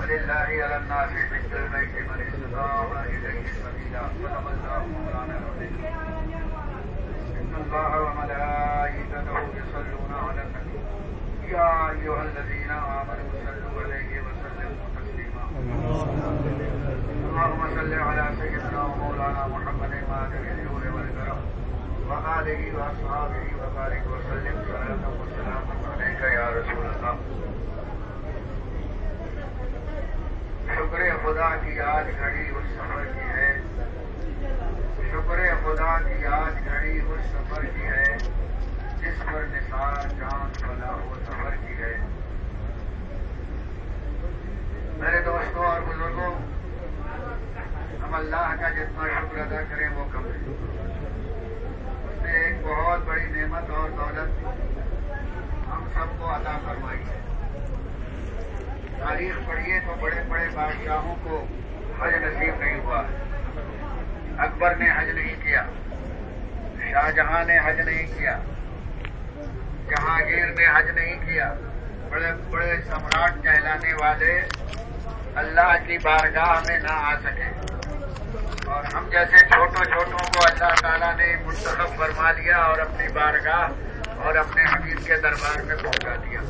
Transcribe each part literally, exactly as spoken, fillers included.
وللہ علی الناس حج البیت من استطاع الیہ سبیلا صدق اللہ مولانا العظیم ان اللہ وملائکتہ یصلون علی النبی یا ایھا الذین آمنوا صلوا علیہ وسلموا تسلیما اللهم صل على سيدنا ومولانا محمد مالك الجود والكرم وآله وأصحابه وبارك وسلم صلاة وسلام عليك يا رسول الله. شکر خدا کی آج گھڑی اس سفر کی ہے، شکر خدا کی آج گھڑی اس سفر کی ہے جس پر نثار چاند بلا وہ سفر کی ہے. میرے دوستوں اور بزرگوں، ہم اللہ کا جتنا شکر ادا کریں وہ کم ہے. اس نے ایک بہت بڑی نعمت اور دولت ہم سب کو عطا فرمائی ہے. تاریخ پڑھیے تو بڑے بڑے بادشاہوں کو حج نصیب نہیں ہوا. اکبر نے حج نہیں کیا، شاہ جہاں نے حج نہیں کیا، جہانگیر نے حج نہیں کیا. بڑے بڑے سمراٹ کہلانے والے اللہ کی بارگاہ میں نہ آ سکے، اور ہم جیسے چھوٹوں چھوٹوں کو اللہ تعالیٰ نے منتخب فرما لیا اور اپنی بارگاہ اور اپنے حبیب کے دربار میں پہنچا دیا.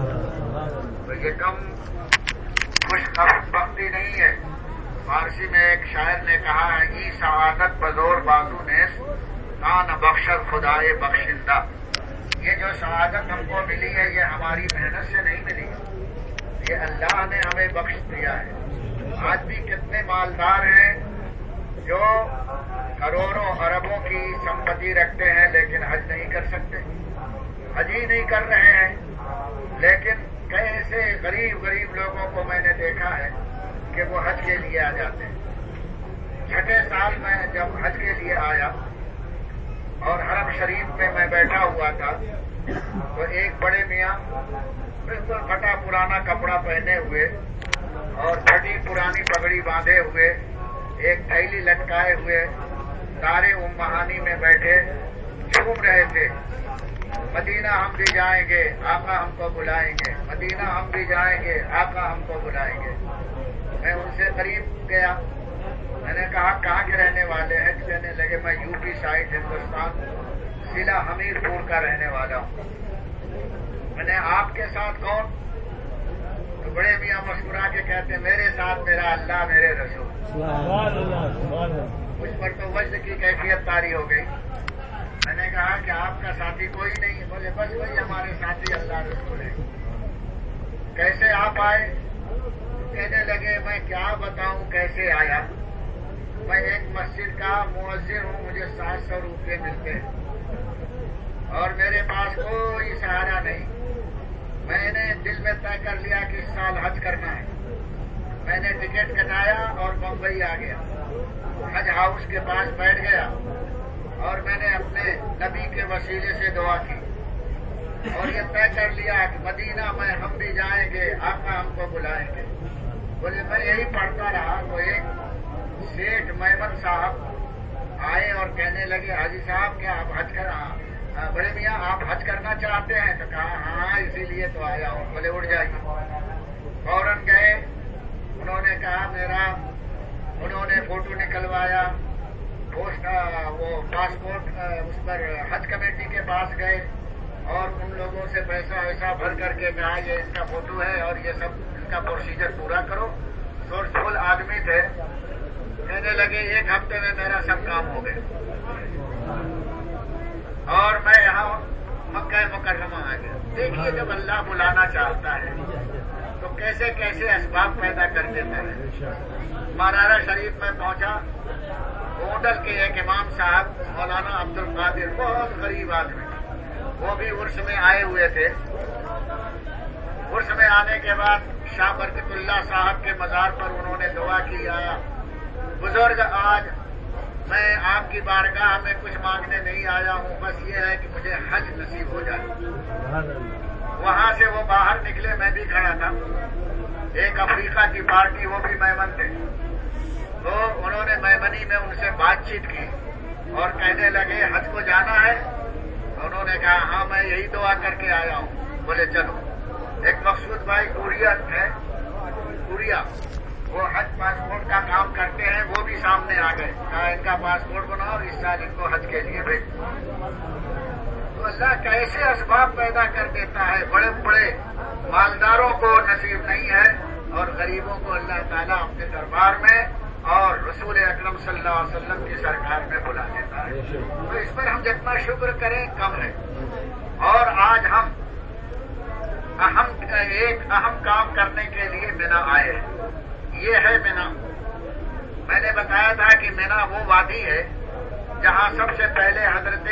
تو یہ کم خوش بختی نہیں ہے. فارسی میں ایک شاعر نے کہا ہے، ای سعادت بزور بازو نیس کان بخشر خدائے بخشندہ. یہ جو سعادت ہم کو ملی ہے یہ ہماری محنت سے نہیں ملی، یہ اللہ نے ہمیں بخش دیا ہے. آج بھی کتنے مالدار ہیں جو کروڑوں اربوں کی سمپتی رکھتے ہیں لیکن حج نہیں کر سکتے، حج ہی نہیں کر رہے ہیں. لیکن کیسے غریب غریب لوگوں کو میں نے دیکھا ہے کہ وہ حج کے لیے آ جاتے ہیں. چھٹے سال میں جب حج کے لیے آیا اور حرم شریف میں میں بیٹھا ہوا تھا تو ایک بڑے میاں بالکل پھٹا پرانا کپڑا پہنے ہوئے اور پھٹی پرانی پگڑی باندھے ہوئے، ایک تھیلی لٹکائے ہوئے دار امہانی میں بیٹھے جھوم رہے تھے. مدینہ ہم بھی جائیں گے، آقا ہم کو بلائیں گے، مدینہ ہم بھی جائیں گے، آقا ہم کو بلائیں گے. میں ان سے قریب گیا، میں نے کہا کہاں کے رہنے والے ہیں؟ کہنے لگے میں یو پی سائڈ ہندوستان ضلع حمیر پور کا رہنے والا ہوں. میں نے آپ کے ساتھ کون؟ تو بڑے میاں مسکرا کے کہتے میرے ساتھ میرا اللہ میرے رسول. مجھ پر تو وجد کی کیفیت طاری ہو گئی. میں نے کہا کہ آپ کا ساتھی کوئی نہیں؟ بولے بس وہی ہمارے ساتھی اللہ رسول ہے. کیسے آپ آئے؟ کہنے لگے میں کیا بتاؤں کیسے آیا. میں ایک مسجد کا مؤذن ہوں، مجھے سات سو روپے ملتے ہیں اور میرے پاس کوئی سہارا نہیں. میں نے دل میں طے کر لیا کہ اس سال حج کرنا ہے. میں نے ٹکٹ کٹایا اور بمبئی آ گیا، حج ہاؤس کے پاس بیٹھ گیا اور میں نے اپنے نبی کے وسیلے سے دعا کی اور یہ طے کر لیا کہ مدینہ میں ہم بھی جائیں گے، آقا ہم کو بلائیں گے. بولے میں یہی پڑھتا رہا تو ایک سیٹھ میمن صاحب آئے اور کہنے لگے حاجی صاحب کیا آپ حج کر ہاں بڑے میاں آپ حج کرنا چاہتے ہیں؟ تو کہا ہاں اسی لیے تو آیا ہوں. بولے اٹھ جائیے. فوراً گئے، انہوں نے کہا میرا، انہوں نے فوٹو نکلوایا، پوسٹ وہ پاسپورٹ اس پر حج کمیٹی کے پاس گئے اور ان لوگوں سے پیسہ ویسا بھر کر کے کہا یہ اس کا فوٹو ہے اور یہ سب اس کا پروسیجر پورا کرو. سورسفل آدمی تھے. کہنے لگے ایک ہفتے میں میرا سب کام ہو گیا اور میں یہاں مکہ مکرمہ آ گیا. دیکھیے جب اللہ بلانا چاہتا ہے تو کیسے کیسے اسباب پیدا کر دیتا ہے. مارارا شریف میں پہنچا، ہوٹل کے ایک امام صاحب مولانا عبد القادر، بہت غریب آدمی، وہ بھی عرس میں آئے ہوئے تھے. عرس میں آنے کے بعد شاہ برکت اللہ صاحب کے مزار پر انہوں نے دعا کی، آیا بزرگ آج میں آپ کی بارگاہ میں کچھ مانگنے نہیں آیا ہوں، بس یہ ہے کہ مجھے حج نصیب ہو جائے. وہاں سے وہ باہر نکلے، میں بھی کھڑا تھا. ایک افریقہ کی پارٹی، وہ بھی میمن تھے، تو انہوں نے میمنی میں ان سے بات چیت کی اور کہنے لگے حج کو جانا ہے؟ انہوں نے کہا ہاں میں یہی دعا کر کے آیا ہوں. بولے چلو. ایک مقصود بھائی کوریت ہے، پوریا وہ حج پاسپورٹ کا کام کرتے ہیں، وہ بھی سامنے آ گئے، کہا ان کا پاسپورٹ بناؤ اور اس سال ان کو حج کے لیے بھیجو۔ تو اللہ کیسے اسباب پیدا کر دیتا ہے، بڑے بڑے مالداروں کو نصیب نہیں ہے اور غریبوں کو اللہ تعالیٰ اپنے دربار میں اور رسول اکرم صلی اللہ علیہ وسلم کی سرکار میں بلا دیتا ہے۔ تو اس پر ہم جتنا شکر کریں کم ہے۔ اور آج ہم اہم ایک اہم کام کرنے کے لیے مینا آئے ہیں، یہ ہے مینا۔ میں نے بتایا تھا کہ مینا وہ وادی ہے جہاں سب سے پہلے حضرت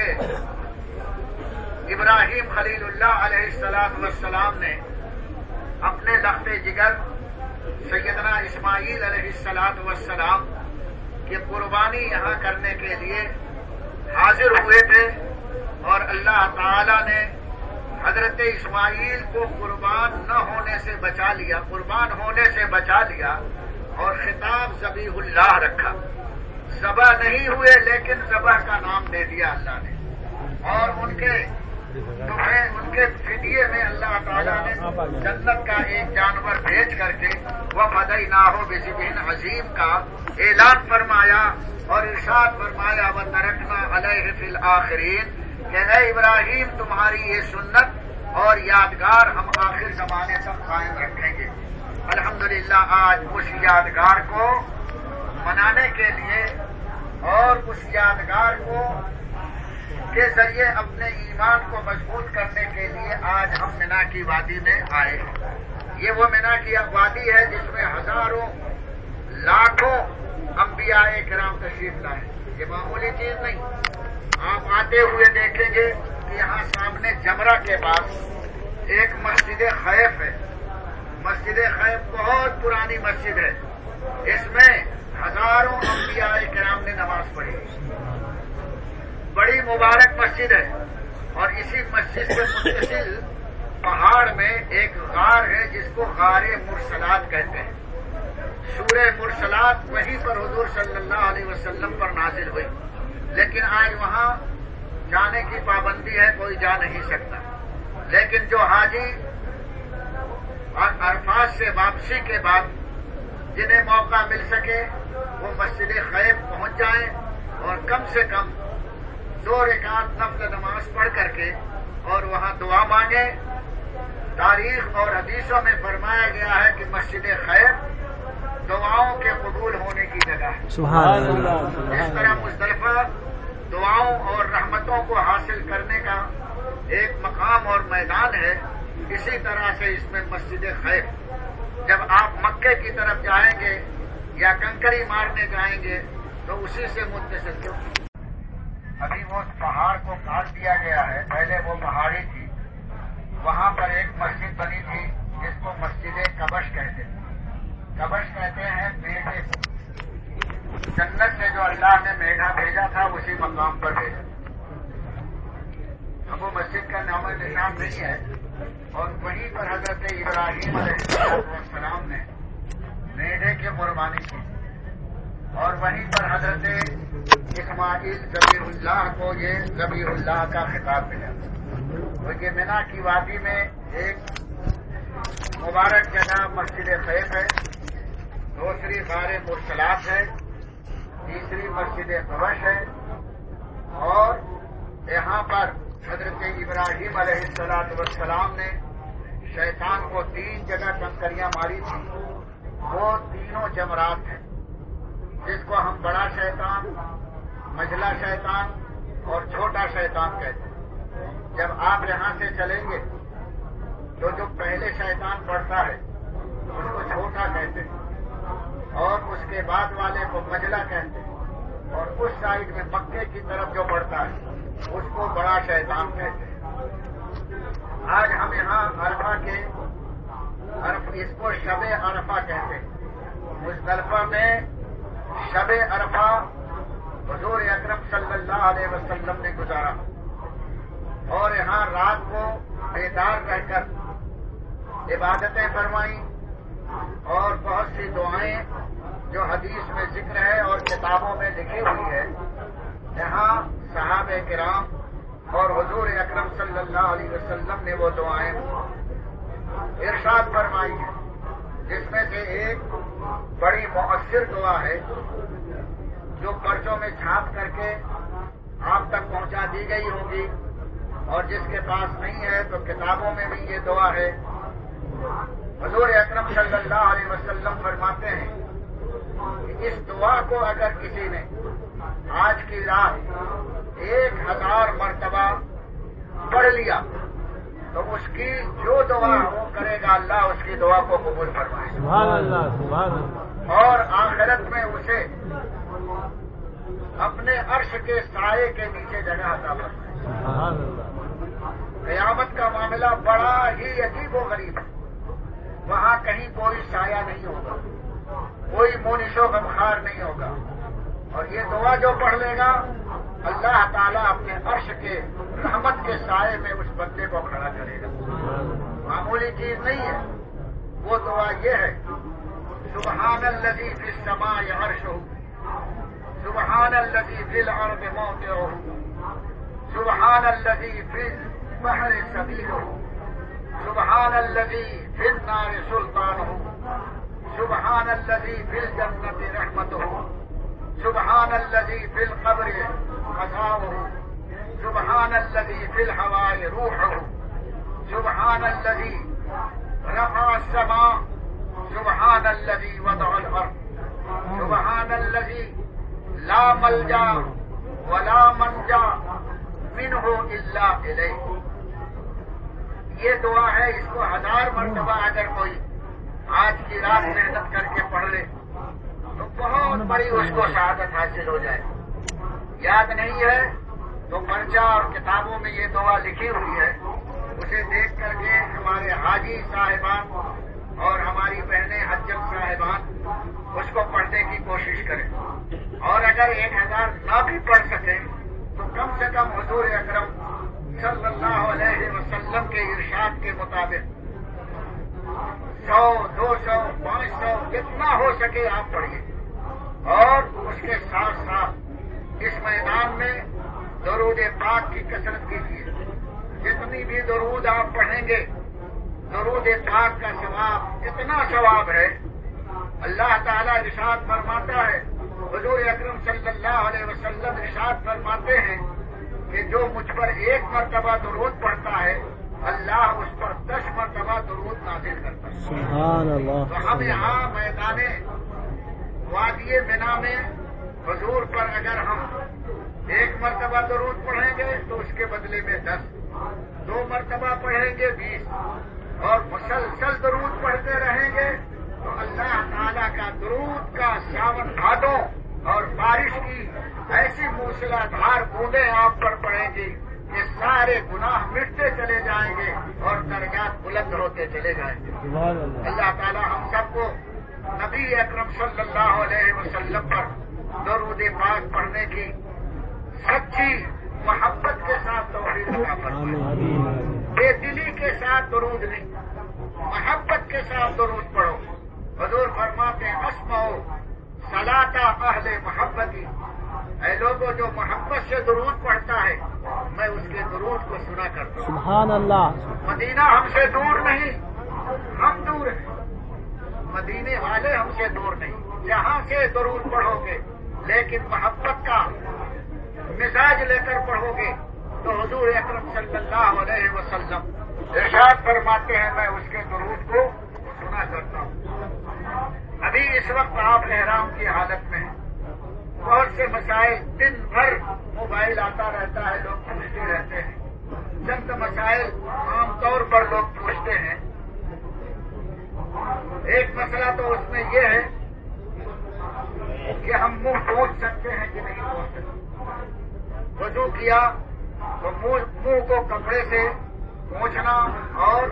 ابراہیم خلیل اللہ علیہ السلام والسلام نے اپنے لخت جگر سیدنا اسماعیل علیہ السلام والسلام کی قربانی یہاں کرنے کے لیے حاضر ہوئے تھے، اور اللہ تعالی نے حضرت اسماعیل کو قربان نہ ہونے سے بچا لیا، قربان ہونے سے بچا لیا، اور خطاب ذبیح اللہ رکھا۔ ذبح نہیں ہوئے لیکن ذبح کا نام دے دیا اللہ نے، اور ان کے تمہیں ان کے فدیے میں اللہ تعالیٰ نے جنت کا ایک جانور بھیج کر کے وہ فدیناہ بذبح عظیم کا اعلان فرمایا اور ارشاد فرمایا وترکنا علیہ فی الآخرین کہ اے ابراہیم تمہاری یہ سنت اور یادگار ہم آخر زمانے تک قائم رکھیں گے۔ الحمدللہ آج اس یادگار کو منانے کے لیے اور اس یادگار کو کے ذریعے اپنے ایمان کو مضبوط کرنے کے لیے آج ہم مینا کی وادی میں آئے ہیں۔ یہ وہ مینا کی وادی ہے جس میں ہزاروں لاکھوں انبیاء کرام تشریف لائے، یہ معمولی چیز نہیں۔ آپ آتے ہوئے دیکھیں گے کہ یہاں سامنے جمرہ کے پاس ایک مسجد خیف ہے۔ مسجد خیف بہت پرانی مسجد ہے، اس میں ہزاروں انبیاء کرام نے نماز پڑھی، بڑی مبارک مسجد ہے۔ اور اسی مسجد سے متصل پہاڑ میں ایک غار ہے جس کو غار مرسلات کہتے ہیں۔ سورہ مرسلات وہیں پر حضور صلی اللہ علیہ وسلم پر نازل ہوئی، لیکن آج وہاں جانے کی پابندی ہے، کوئی جا نہیں سکتا۔ لیکن جو حاجی عرفات سے واپسی کے بعد جنہیں موقع مل سکے وہ مسجد خیف پہنچ جائیں اور کم سے کم دو رکعت نفل نماز پڑھ کر کے اور وہاں دعا مانگے۔ تاریخ اور حدیثوں میں فرمایا گیا ہے کہ مسجد خیف دعاؤں کے قبول ہونے کی جگہ ہے۔ سبحان اللہ۔ اس طرح مزدلفہ دعاؤں اور رحمتوں کو حاصل کرنے کا ایک مقام اور میدان ہے، اسی طرح سے اس میں مسجد خیف۔ جب آپ مکے کی طرف جائیں گے یا کنکری مارنے جائیں گے تو اسی سے متصل کیوں؟ ابھی وہ پہاڑ کو کاٹ دیا گیا ہے، پہلے وہ پہاڑی تھی، وہاں پر ایک مسجد بنی تھی جس کو مسجد کبش کہتے ہیں۔ کبش کہتے ہیں میڈھے کو، جنت سے جو اللہ نے میڈھا بھیجا تھا اسی مقام پر بھیجا۔ اب وہ مسجد کا نام نشان نہیں ہے، اور وہیں پر حضرت ابراہیم علیہ السلام نے میڈھے کی قربانی کی، اور وہیں پر حضرت اسماعیل ذبیح اللہ کو یہ ذبیح اللہ کا خطاب ملا۔ تو یہ مینا کی وادی میں ایک مبارک جگہ مسجد خیف ہے، دوسری غار مرسلات ہے، تیسری مسجد قبش ہے، اور یہاں پر حضرت ابراہیم علیہ السلام والسلام نے شیطان کو تین جگہ کنکریاں ماری تھی، وہ تینوں جمرات ہیں جس کو ہم بڑا شیطان، مجلا شیطان اور چھوٹا شیطان کہتے ہیں۔ جب آپ یہاں سے چلیں گے تو جو پہلے شیطان پڑتا ہے اس کو چھوٹا کہتے ہیں، اور اس کے بعد والے کو مجلا کہتے ہیں، اور اس سائڈ میں مکے کی طرف جو پڑتا ہے اس کو بڑا شیطان کہتے ہیں۔ آج ہم یہاں عرفہ کے عرف اس کو شب عرفہ کہتے ہیں۔ مزدلفہ میں شب عرفہ حضور اکرم صلی اللہ علیہ وسلم نے گزارا، اور یہاں رات کو بیدار رہ کر عبادتیں فرمائیں اور بہت سی دعائیں جو حدیث میں ذکر ہے اور کتابوں میں لکھی ہوئی ہے، یہاں صحابہ کرام اور حضور اکرم صلی اللہ علیہ وسلم نے وہ دعائیں ارشاد فرمائی ہیں۔ جس میں سے ایک بڑی مؤثر دعا ہے جو پرچوں میں چھاپ کر کے آپ تک پہنچا دی گئی ہوگی، اور جس کے پاس نہیں ہے تو کتابوں میں بھی یہ دعا ہے۔ حضور اکرم صلی اللہ علیہ وسلم فرماتے ہیں کہ اس دعا کو اگر کسی نے آج کی رات ایک ہزار مرتبہ پڑھ لیا تو اس کی جو دعا وہ کرے گا اللہ اس کی دعا کو قبول فرمائے گا، سبحان اللہ سبحان اللہ، اور آخرت میں اسے اپنے عرش کے سائے کے نیچے جگہ عطا فرمائے گا۔ سبحان اللہ۔ قیامت کا معاملہ بڑا ہی عجیب و غریب ہے، وہاں کہیں کوئی سایہ نہیں ہوگا، کوئی مونس و غمخوار نہیں ہوگا، اور یہ دعا جو پڑھ لے گا اللہ تعالیٰ اپنے عرش کے رحمت کے سائے میں اس بندے کو کھڑا کرے گا۔ معمولی چیز نہیں ہے، وہ دعا یہ ہے، سبحان الذی فی السماء عرشہ، سبحان الذی فی الارض موضعہ، سبحان الذی فی البحر سبیلہ، سبحان الذی فی النار سلطانہ، سبحان الذی فی الجنۃ رحمتہ، سبحان الذی فی القبر عذابہ، سبحان الذی فی الہواء روحہ، سبحان الذی رفع السماء، سبحان الذی وضع الارض، سبحان الذی لا ملجا ولا منجا منہ الا الیہ۔ یہ دعا ہے، اس کو ہزار مرتبہ اگر کوئی آج کی رات محنت کر کے پڑھ لے تو بہت بڑی اس کو شہادت حاصل ہو جائے۔ یاد نہیں ہے تو پرچہ اور کتابوں میں یہ دعا لکھی ہوئی ہے، اسے دیکھ کر کے ہمارے حاجی صاحبان اور ہماری بہنیں حجم صاحبان اس کو پڑھنے کی کوشش کریں، اور اگر ایک ہزار نہ بھی پڑھ سکیں تو کم سے کم حضور اکرم صلی اللہ علیہ وسلم کے ارشاد کے مطابق سو دو سو پانچ سو جتنا ہو سکے آپ پڑھیے، اور اس کے ساتھ ساتھ اس میدان میں درود پاک کی کثرت کیجیے۔ جتنی بھی درود آپ پڑھیں گے درود پاک کا ثواب اتنا ثواب ہے، اللہ تعالیٰ ارشاد فرماتا ہے، حضور اکرم صلی اللہ علیہ وسلم ارشاد فرماتے ہیں کہ جو مجھ پر ایک مرتبہ درود پڑھتا ہے اللہ اس پر دس مرتبہ درود نازل کرتا ہے۔ سبحان اللہ۔ تو ہم یہاں میدان وادی منا میں حضور پر اگر ہم ایک مرتبہ درود پڑھیں گے تو اس کے بدلے میں دس، دو مرتبہ پڑھیں گے بیس، اور مسلسل درود پڑھتے رہیں گے تو اللہ تعالیٰ کا درود کا ساون بھادوں اور بارش کی ایسی موسلا دھار بوندیں آپ پر پڑیں گی کہ سارے گناہ مٹتے چلے جائیں گے اور درجات بلند ہوتے چلے جائیں گے۔ اللہ تعالیٰ ہم سب کو نبی اکرم صلی اللہ علیہ وسلم پر درود پاک پڑھنے کی سچی محبت کے ساتھ توفیق عطا فرمائے۔ بے دلی کے ساتھ درود نہیں، محبت کے ساتھ درود پڑھو۔ حضور فرماتے ہیں اسمعوا صلاۃ اہل محبتی، اے لوگوں جو محبت سے درود پڑھتا ہے میں اس کے درود کو سنا کرتا ہوں۔ سبحان اللہ۔ مدینہ ہم سے دور نہیں، ہم دور ہیں، مدینے والے ہم سے دور نہیں۔ جہاں سے درود پڑھو گے لیکن محبت کا مزاج لے کر پڑھو گے تو حضور اکرم صلی اللہ علیہ وسلم ارشاد فرماتے ہیں میں اس کے درود کو سنا کرتا ہوں۔ ابھی اس وقت آپ احرام کی حالت میں ہیں، بہت سے مسائل دن بھر موبائل آتا رہتا ہے، لوگ پوچھتے رہتے ہیں۔ چند مسائل عام طور پر لوگ پوچھتے ہیں۔ ایک مسئلہ تو اس میں یہ ہے کہ ہم منہ پوچھ سکتے ہیں کہ نہیں پوچھ سکتے۔ وضو کیا تو منہ کو کپڑے سے پوچھنا اور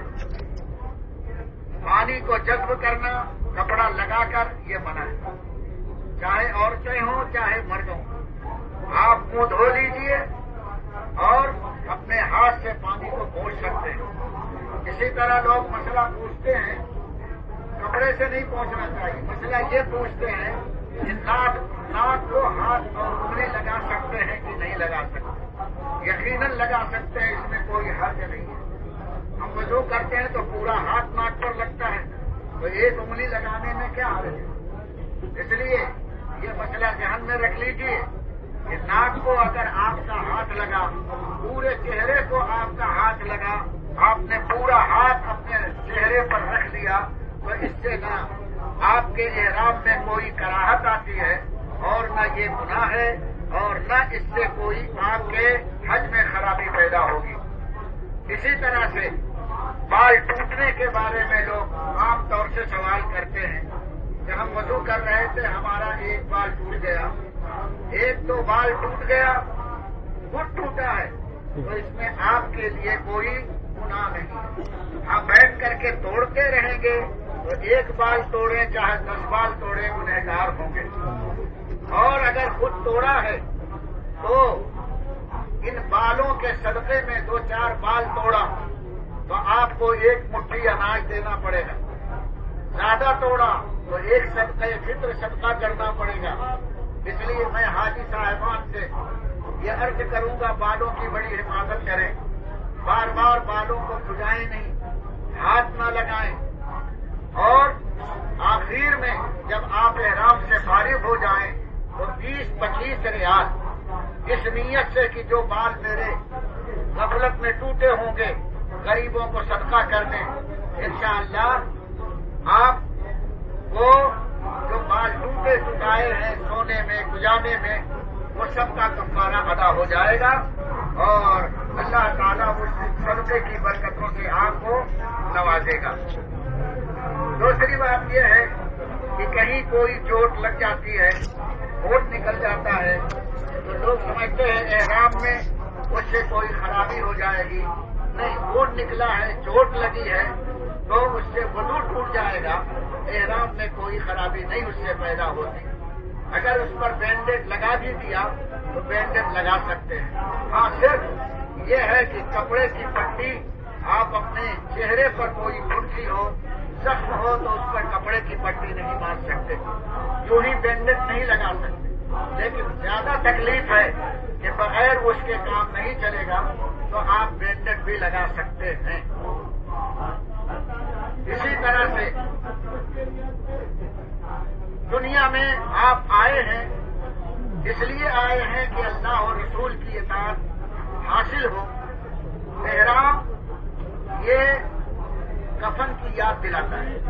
پانی کو جذب کرنا کپڑا لگا کر یہ منع ہے، چاہے عورتیں ہوں چاہے مرد ہوں۔ آپ منہ دھو لیجئے اور اپنے ہاتھ سے پانی کو پوچھ سکتے ہیں۔ اسی طرح لوگ مسئلہ پوچھتے ہیں کپڑے سے نہیں پوچھنا چاہیے، مسئلہ یہ پوچھتے ہیں کہ ناک ناک کو ہاتھ اور انگلی لگا سکتے ہیں کہ نہیں لگا سکتے۔ یقیناً لگا سکتے ہیں، اس میں کوئی حرج نہیں ہے۔ ہم وضو کرتے ہیں تو پورا ہاتھ ناک پر لگتا ہے، تو ایک انگلی لگانے میں کیا حرج ہے؟ اس لیے یہ مسئلہ ذہن میں رکھ لیجیے کہ ناک کو اگر آپ کا ہاتھ لگا، پورے چہرے کو آپ کا ہاتھ لگا، آپ نے پورا ہاتھ اپنے چہرے پر رکھ لیا، تو اس سے نہ آپ کے احرام میں کوئی کراہت آتی ہے اور نہ یہ گناہ ہے اور نہ اس سے کوئی آپ کے حج میں خرابی پیدا ہوگی۔ اسی طرح سے بال ٹوٹنے کے بارے میں لوگ عام طور سے سوال کرتے ہیں کہ ہم وضو کر رہے تھے، ہمارا ایک بال ٹوٹ گیا، ایک تو بال ٹوٹ گیا، خود ٹوٹا ہے، تو اس میں آپ کے لیے کوئی گناہ نہیں۔ آپ بیٹھ کر کے توڑتے رہیں گے تو ایک بال توڑیں چاہے دس بال توڑیں گنہگار ہوں گے، اور اگر خود توڑا ہے تو ان بالوں کے صدقے میں دو چار بال توڑا تو آپ کو ایک مٹھی اناج دینا پڑے گا، زیادہ توڑا تو ایک صدقہ فطر صدقہ کرنا پڑے گا۔ اس لیے میں حاجی صاحبان سے یہ عرض کروں گا بالوں کی بڑی حفاظت کریں، بار بار بالوں کو کھجائیں نہیں، ہاتھ نہ لگائیں، اور آخر میں جب آپ احرام سے فارغ ہو جائیں تو بیس پچیس ریال اس نیت سے کہ جو بال میرے غفلت میں ٹوٹے ہوں گے غریبوں کو صدقہ کرنے، انشاءاللہ آپ کو جو بال ٹوٹے ٹوٹائے ہیں سونے میں گجانے میں وہ سب کا کفارہ ادا ہو جائے گا، اور اللہ تعالیٰ اس صدقے کی برکتوں سے آپ کو نوازے گا۔ دوسری بات یہ ہے کہ کہیں کوئی چوٹ لگ جاتی ہے، خون نکل جاتا ہے، تو لوگ سمجھتے ہیں احرام میں اس سے کوئی خرابی ہو جائے گی۔ نہیں، خون نکلا ہے، چوٹ لگی ہے تو اس سے وضو ٹوٹ جائے گا، احرام میں کوئی خرابی نہیں اس سے پیدا ہوتی۔ اگر اس پر بینڈیج لگا بھی دیا تو بینڈیج لگا سکتے ہیں۔ ہاں، صرف یہ ہے کہ کپڑے کی پٹی آپ اپنے چہرے پر کوئی پھنسی ہو، زخم ہو تو اس پر کپڑے کی پٹی نہیں مار سکتے، یوں ہی بینڈیج نہیں لگا سکتے۔ لیکن زیادہ تکلیف ہے کہ بغیر اس کے کام نہیں چلے گا تو آپ بینڈیج بھی لگا سکتے ہیں۔ اسی طرح سے دنیا میں آپ آئے ہیں، اس لیے آئے ہیں کہ اللہ اور رسول کی اطاعت حاصل ہو۔ احرام یہ کفن کی یاد دلاتا ہے۔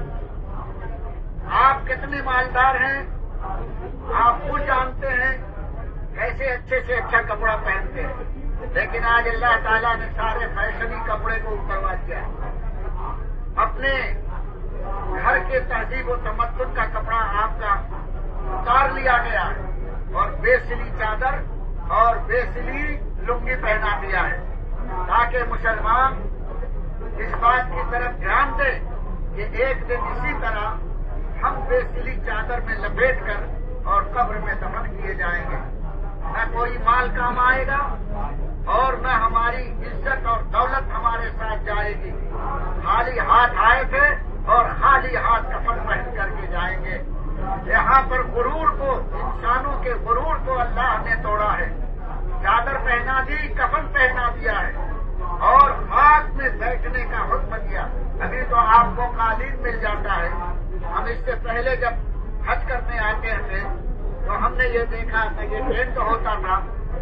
آپ کتنے مالدار ہیں آپ خود جانتے ہیں، کیسے اچھے سے اچھا کپڑا پہنتے ہیں، لیکن آج اللہ تعالیٰ نے سارے فیشنی کپڑے کو اتروا دیا ہے۔ اپنے گھر کے تہذیب و تمدن کا کپڑا آپ کا اتار لیا گیا ہے اور بے سلی چادر اور بے سلی لنگی پہنا دیا ہے، تاکہ مسلمان اس بات کی طرف دھیان دے کہ ایک دن اسی طرح ہم بے سلی چادر میں لپیٹ کر اور قبر میں دفن کیے جائیں گے، نہ کوئی مال کام آئے گا اور نہ ہماری عزت اور دولت ہمارے ساتھ جائے گی۔ خالی ہاتھ آئے تھے اور خالی ہاتھ کفن پہن کر کے جائیں گے۔ یہاں پر غرور کو، انسانوں کے غرور کو اللہ نے توڑا ہے، چادر پہنا دی، کفن پہنا دیا ہے اور خاک میں بیٹھنے کا حکم دیا۔ ابھی تو آپ کو قالین مل جاتا ہے۔ ہم اس سے پہلے جب حج کرنے آتے تھے تو ہم نے یہ دیکھا تھا، یہ ٹینٹ ہوتا تھا،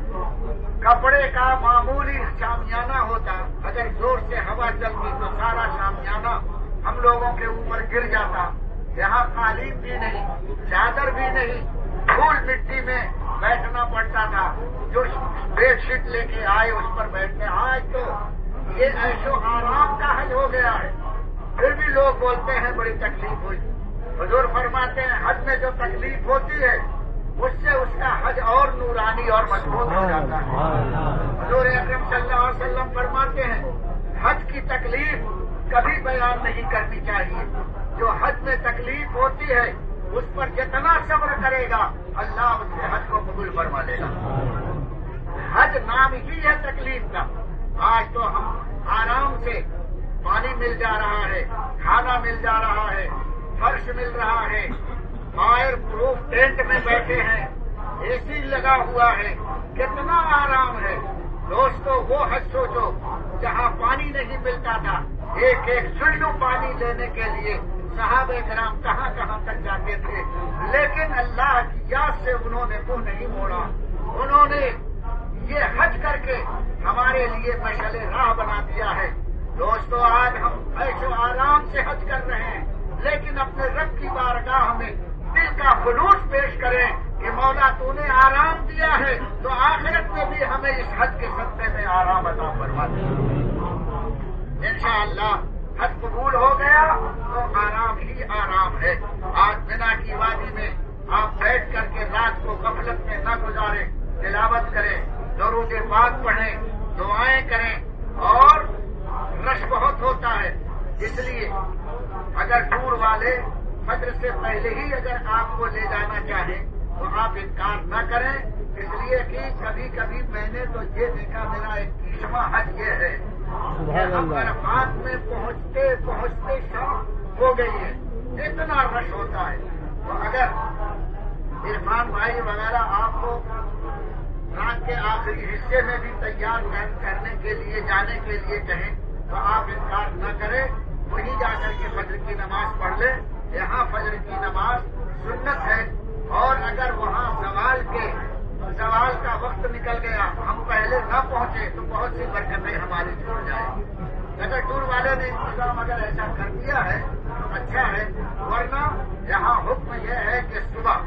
کپڑے کا معمولی شامیانہ ہوتا، اگر زور سے ہوا چلتی تو سارا شامیانہ ہم لوگوں کے اوپر گر جاتا۔ یہاں قالین بھی نہیں، چادر بھی نہیں، دھول مٹی میں بیٹھنا پڑتا تھا، جو بیڈ شیٹ لے کے آئے اس پر بیٹھتے۔ آج تو یہ عیش و آرام کا حج ہو گیا ہے، پھر بھی لوگ بولتے ہیں بڑی تکلیف ہوئی۔ حضور فرماتے ہیں حج میں جو تکلیف ہوتی ہے اس سے اس کا حج اور نورانی اور مضبوط ہو جاتا ہے۔ حضور اکرم صلی اللہ علیہ وسلم فرماتے ہیں حج کی تکلیف کبھی بیان نہیں کرنی چاہیے۔ جو حج میں تکلیف ہوتی ہے اس پر جتنا صبر کرے گا اللہ اس سے حج کو قبول فرما لے گا۔ حج نام ہی ہے تکلیف کا۔ آج تو ہم آرام سے پانی مل جا رہا ہے، کھانا مل جا رہا ہے، فرش مل رہا ہے، فائر پروف ٹینٹ میں بیٹھے ہیں، اے سی لگا ہوا ہے، کتنا آرام ہے۔ دوستو وہ حج سوچو جہاں پانی نہیں ملتا تھا، ایک ایک سلو پانی لینے کے لیے صحابہ کرام کہاں کہاں تک جاتے تھے، لیکن اللہ کی یاد سے انہوں نے منہ نہیں موڑا. انہوں نے یہ حج کر کے ہمارے لیے مشعل راہ بنا دیا ہے. دوستو، آج ہم عیش و آرام سے حج کر رہے ہیں، لیکن اپنے رب کی بارگاہ میں دل کا خلوص پیش کریں کہ مولا تو نے آرام دیا ہے تو آخرت میں بھی ہمیں اس حج کے صدقے میں آرام عطا فرما دے. انشاءاللہ حج قبول ہو گیا تو آرام ہی آرام ہے. آج منا کی وادی میں آپ بیٹھ کر کے رات کو غفلت میں نہ گزاریں، تلاوت کریں، درود پاک پڑھیں، دعائیں کریں. اور رش بہت ہوتا ہے، اس لیے اگر ٹور والے فجر سے پہلے ہی اگر آپ کو لے جانا چاہیں تو آپ انکار نہ کریں، اس لیے کہ کبھی کبھی میں نے تو یہ دیکھا، میرا ایک تیسواں حج یہ ہے کہ ہم عرفات میں پہنچتے پہنچتے شام ہو گئی ہے، اتنا رش ہوتا ہے. تو اگر عرفان بھائی وغیرہ آپ کو رات کے آخری حصے میں بھی تیار کرنے کے لیے جانے کے لیے کہیں تو آپ انکار نہ کریں، وہیں جا کر کے فجر کی نماز پڑھ لیں. یہاں فجر کی نماز سنت ہے، اور اگر وہاں زوال کے زوال کا وقت نکل گیا، ہم پہلے نہ پہنچے تو بہت سی برکتیں ہماری چھوڑ جائیں. اگر ٹور والے نے انتظام اگر ایسا کر دیا ہے تو اچھا ہے، ورنہ یہاں حکم یہ ہے کہ صبح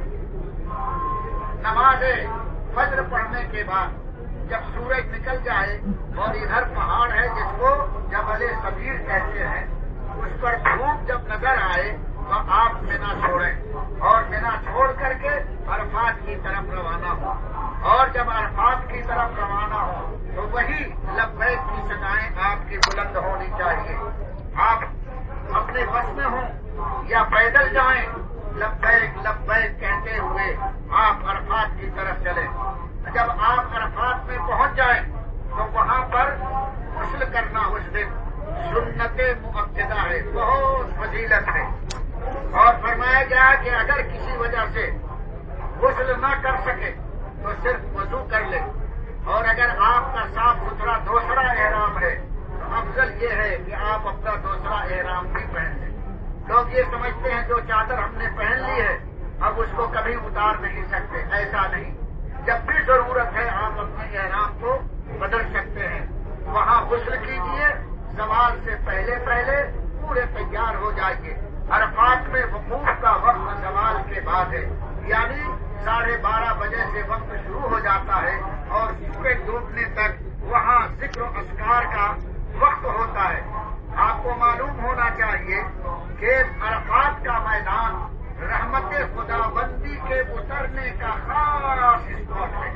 نماز فجر پڑھنے کے بعد جب سورج نکل جائے اور ادھر پہاڑ ہے جس کو جبل صغیر کہتے ہیں، اس پر دھوپ جب نظر آئے تو آپ مینا چھوڑیں اور مینا چھوڑ کر کے عرفات کی طرف روانہ ہو. اور جب عرفات کی طرف روانہ ہو تو وہی لبیک کی صدائیں آپ کی بلند ہونی چاہیے. آپ اپنے بس میں ہوں یا پیدل جائیں، لبیک لبیک کہتے ہوئے آپ عرفات کی طرف چلیں. جب آپ عرفات میں پہنچ جائیں تو وہاں پر غسل کرنا اس دن سنت مؤکدہ ہے، بہت فضیلت ہے. اور فرمایا گیا کہ اگر کسی وجہ سے غسل نہ کر سکے تو صرف وضو کر لے. اور اگر آپ کا صاف ستھرا دوسرا احرام ہے تو افضل یہ ہے کہ آپ اپنا دوسرا احرام بھی پہن لیں. لوگ یہ سمجھتے ہیں جو چادر ہم نے پہن لی ہے اب اس کو کبھی اتار نہیں سکتے، ایسا نہیں. جب بھی ضرورت ہے آپ اپنے احرام کو بدل سکتے ہیں. وہاں غسل کیجیے، زوال سے پہلے پہلے پورے تیار ہو جائیے. عرفات میں وقوف کا وقت زوال کے بعد ہے، یعنی ساڑھے بارہ بجے سے وقت شروع ہو جاتا ہے اور سورج ڈوبنے تک وہاں ذکر و اذکار کا وقت ہوتا ہے. آپ کو معلوم ہونا چاہیے کہ عرفات کا میدان رحمت خدا بندی کے اترنے کا خاص اسپاٹ ہے،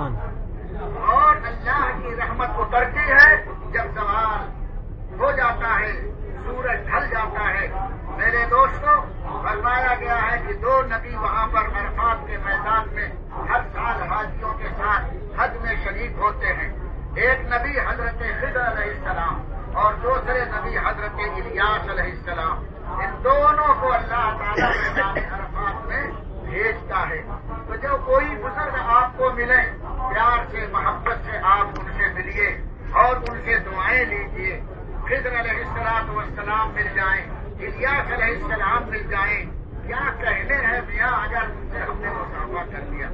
اور اللہ کی رحمت اترتی ہے جب زوال ہو جاتا ہے، سورج ڈھل جاتا ہے. میرے دوستوں، فرمایا گیا ہے کہ دو نبی وہاں پر عرفات کے میدان میں ہر سال حاجیوں کے ساتھ حج میں شریک ہوتے ہیں. ایک نبی حضرت خضر علیہ السلام اور دوسرے نبی حضرت الیاس علیہ السلام. ان دونوں کو اللہ تعالیٰ میدان عرفات میں بھیجتا ہے. تو جو کوئی بزرگ آپ کو ملے، پیار سے محبت سے آپ ان سے ملیے اور ان سے دعائیں لیجیے. خضر علیہ السلام والسلام مل جائیں، الیاس علیہ السلام مل جائیں، کیا کہنے ہیں میاں اگر ان سے ہم نے مصافحہ کر لیا.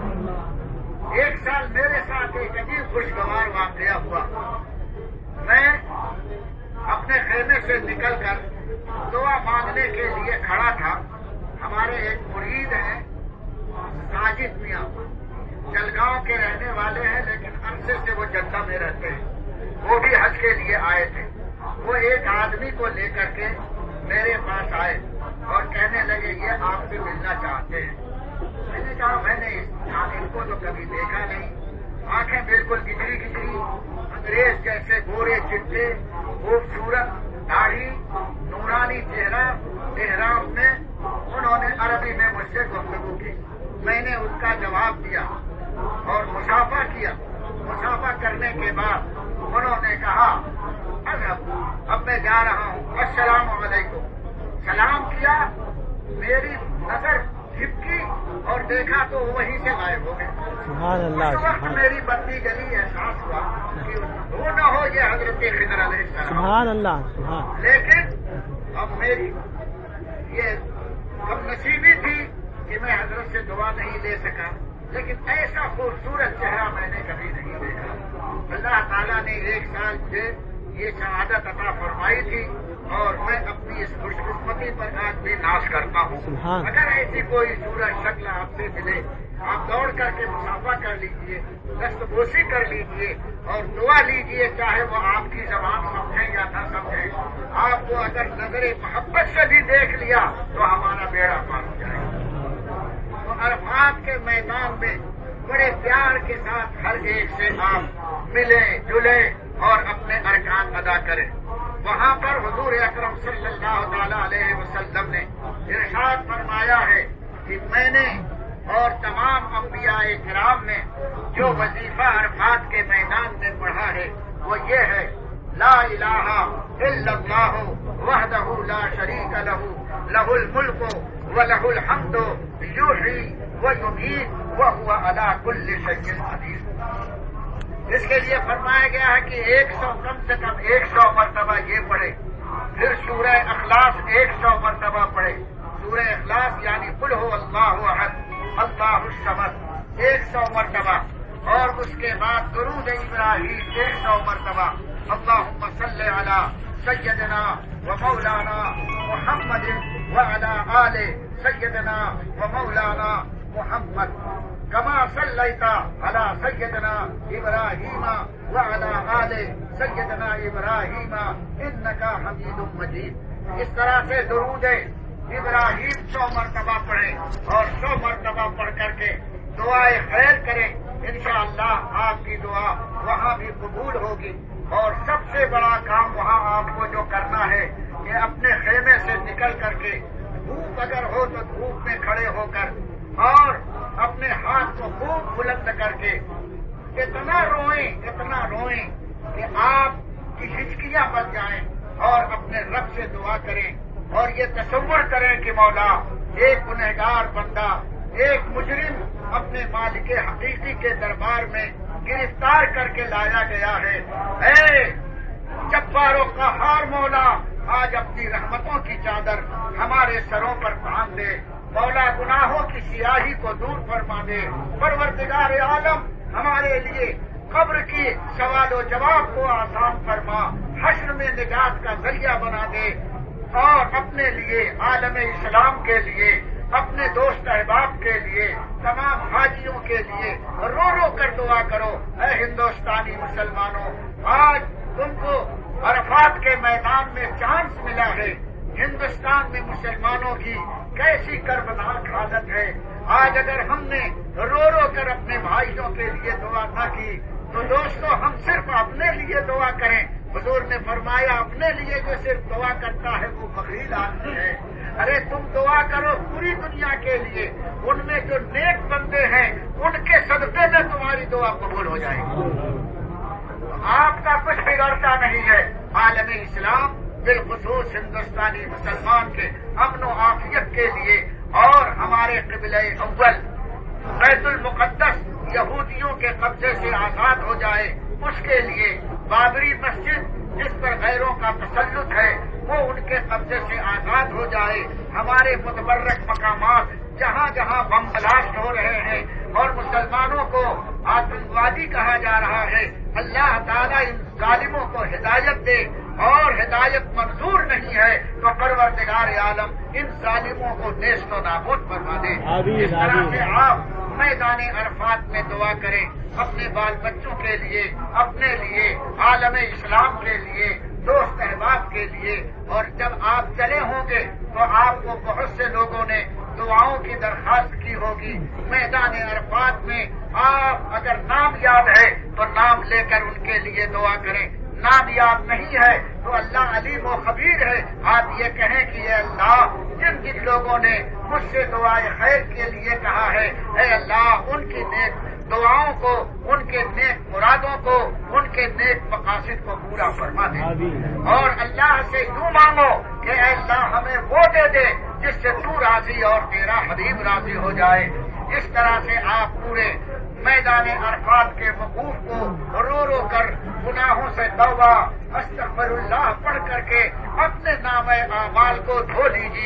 ایک سال میرے ساتھ ایک عجیب خوشگوار واقعہ ہوا. میں اپنے خیمے سے نکل کر دعا مانگنے کے لیے کھڑا تھا. ہمارے ایک مرید ہیں ساجد میاں، جلگاؤں کے رہنے والے ہیں، لیکن عرصے سے وہ جدہ میں رہتے ہیں. وہ بھی حج کے لیے آئے تھے. وہ ایک آدمی کو لے کر کے میرے پاس آئے اور کہنے لگے یہ آپ سے ملنا چاہتے ہیں. میں نے کہا میں نے ان کو تو کبھی دیکھا نہیں. آنکھیں بالکل گجری گجری، انگریز جیسے گورے چٹے، خوبصورت داڑھی، نورانی چہرہ، احرام میں. انہوں نے عربی میں مجھ سے گفتگو کی. میں نے اس کا جواب دیا اور مصافحہ کیا. مصافحہ کرنے کے بعد انہوں نے کہا اذهب، اب میں جا رہا ہوں، السلام علیکم. سلام کیا، میری نظر جھپکی اور دیکھا تو وہیں سے غائب ہو گئے. سبحان اللہ. اس وقت میری بتی جلی، احساس ہوا کہ وہ نہ ہو یہ حضرت خضر علیہ السلام. سبحان اللہ. سبحان. لیکن اب میری یہ کم نصیبی تھی کہ میں حضرت سے دعا نہیں لے سکا، لیکن ایسا خوبصورت چہرہ میں نے کبھی نہیں دیکھا۔ اللہ تعالیٰ نے ایک سال سے یہ شہادت عطا فرمائی تھی اور میں اپنی اس خوش قسمتی پر آج بھی ناز کرتا ہوں۔ اگر ایسی کوئی صورت شکل آپ سے ملے، آپ دوڑ کر کے مسافہ کر لیجئے، دست بوسی کر لیجئے اور دعا لیجئے، چاہے وہ آپ کی زبان سمجھیں یا نہ سمجھیں۔ آپ کو اگر نظر محبت سے بھی دیکھ لیا تو ہمارا بیڑا پار ہو جائے گا۔ تو عرفات کے میدان میں بڑے پیار کے ساتھ ہر ایک سے آپ ملیں جلیں اور اپنے ارکان ادا کریں۔ وہاں پر حضور اکرم صلی اللہ تعالی علیہ وسلم نے ارشاد فرمایا ہے کہ میں نے اور تمام انبیاء کرام نے جو وظیفہ عرفات کے میدان میں پڑھا ہے وہ یہ ہے، لا الہ الا اللہ وحدہ لا شریک لہ لہ الملک ولہ الحمد یحیی ویمیت وہو علی کل شیء قدیر۔ اس کے لیے فرمایا گیا ہے کہ ایک سو کم سے کم ایک سو مرتبہ یہ پڑھے، پھر سورہ اخلاص ایک سو مرتبہ پڑھے۔ سورہ اخلاص یعنی قل هو اللہ احد اللہ الصمد ایک سو مرتبہ، اور اس کے بعد درود ابراہیم ایک سو مرتبہ، اللہم صلی علی سیدنا و مولانا محمد وعلی آل سیدنا و مولانا محمد کما صلیت علی سیدنا ابراہیم وعلی آل سیدنا ابراہیم انکا حمید مجید۔ اس طرح سے درود ابراہیم سو مرتبہ پڑھیں اور سو مرتبہ پڑھ کر کے دعائے خیر کریں، انشاءاللہ آپ کی دعا وہاں بھی قبول ہوگی۔ اور سب سے بڑا کام وہاں آپ کو جو کرنا ہے کہ اپنے خیمے سے نکل کر کے دھوپ اگر ہو تو دھوپ میں کھڑے ہو کر اور اپنے ہاتھ کو خوب بلند کر کے اتنا روئیں اتنا روئیں کہ آپ کی ہچکیاں بن جائیں اور اپنے رب سے دعا کریں اور یہ تصور کریں کہ مولا ایک گنہگار بندہ، ایک مجرم اپنے مالک حقیقی کے دربار میں گرفتار کر کے لایا گیا ہے۔ اے جبار و قہار مولا، آج اپنی رحمتوں کی چادر ہمارے سروں پر باندھ دے، مولا گناہوں کی سیاہی کو دور فرما دے، پروردگار عالم ہمارے لیے قبر کی سوال و جواب کو آسان فرما، حشر میں نجات کا ذریعہ بنا دے، اور اپنے لیے عالم اسلام کے لیے، اپنے دوست احباب کے لیے، تمام حاجیوں کے لیے رو رو کر دعا کرو۔ اے ہندوستانی مسلمانوں، آج تم کو عرفات کے میدان میں چانس ملا ہے۔ ہندوستان میں مسلمانوں کی کیسی کربناک حالت ہے، آج اگر ہم نے رو رو کر اپنے بھائیوں کے لیے دعا نہ کی تو دوستو ہم صرف اپنے لیے دعا کریں۔ حضور نے فرمایا اپنے لیے جو صرف دعا کرتا ہے وہ بخیل آدمی ہے۔ ارے تم دعا کرو پوری دنیا کے لیے، ان میں جو نیک بندے ہیں ان کے صدقے میں تمہاری دعا قبول ہو جائے گی۔ آپ کا کچھ بگڑتا نہیں ہے۔ عالم اسلام بالخصوص ہندوستانی مسلمان کے امن و عافیت کے لیے اور ہمارے قبلہ اول بیت المقدس یہودیوں کے قبضے سے آزاد ہو جائے، اس کے لیے بابری مسجد جس پر غیروں کا تسلط ہے وہ ان کے قبضے سے آزاد ہو جائے، ہمارے متبرک مقامات جہاں جہاں بم بلاسٹ ہو رہے ہیں اور مسلمانوں کو آتنکوادی کہا جا رہا ہے، اللہ تعالیٰ ان ظالموں کو ہدایت دے، اور ہدایت منظور نہیں ہے تو پروردگار عالم ان ظالموں کو نیست و نابود فرما دے۔ اس طرح سے آپ میدان عرفات میں دعا کریں اپنے بال بچوں کے لیے، اپنے لیے، عالم اسلام کے لیے، دوست احباب کے لیے، اور جب آپ چلے ہوں گے تو آپ کو بہت سے لوگوں نے دعاؤں کی درخواست کی ہوگی۔ میدان عرفات میں آپ اگر نام یاد ہے تو نام لے کر ان کے لیے دعا کریں، نام یاد نہیں ہے تو اللہ علیم و خبیر ہے، آپ یہ کہیں کہ اے اللہ جن جن لوگوں نے مجھ سے دعائے خیر کے لیے کہا ہے، اے اللہ ان کی نیک دعاؤں کو، ان کے نیک مرادوں کو، ان کے نیک مقاصد کو پورا فرما دے، اور اللہ سے یوں مانگو کہ اے اللہ ہمیں وہ دے دے جس سے تو راضی اور تیرا حبیب راضی ہو جائے۔ اس طرح سے آپ پورے میدان عرفات کے وقوف کو رو رو کر گناہوں سے توبہ استغفر اللہ پڑھ کر کے اپنے نام اعمال کو دھو لیجئے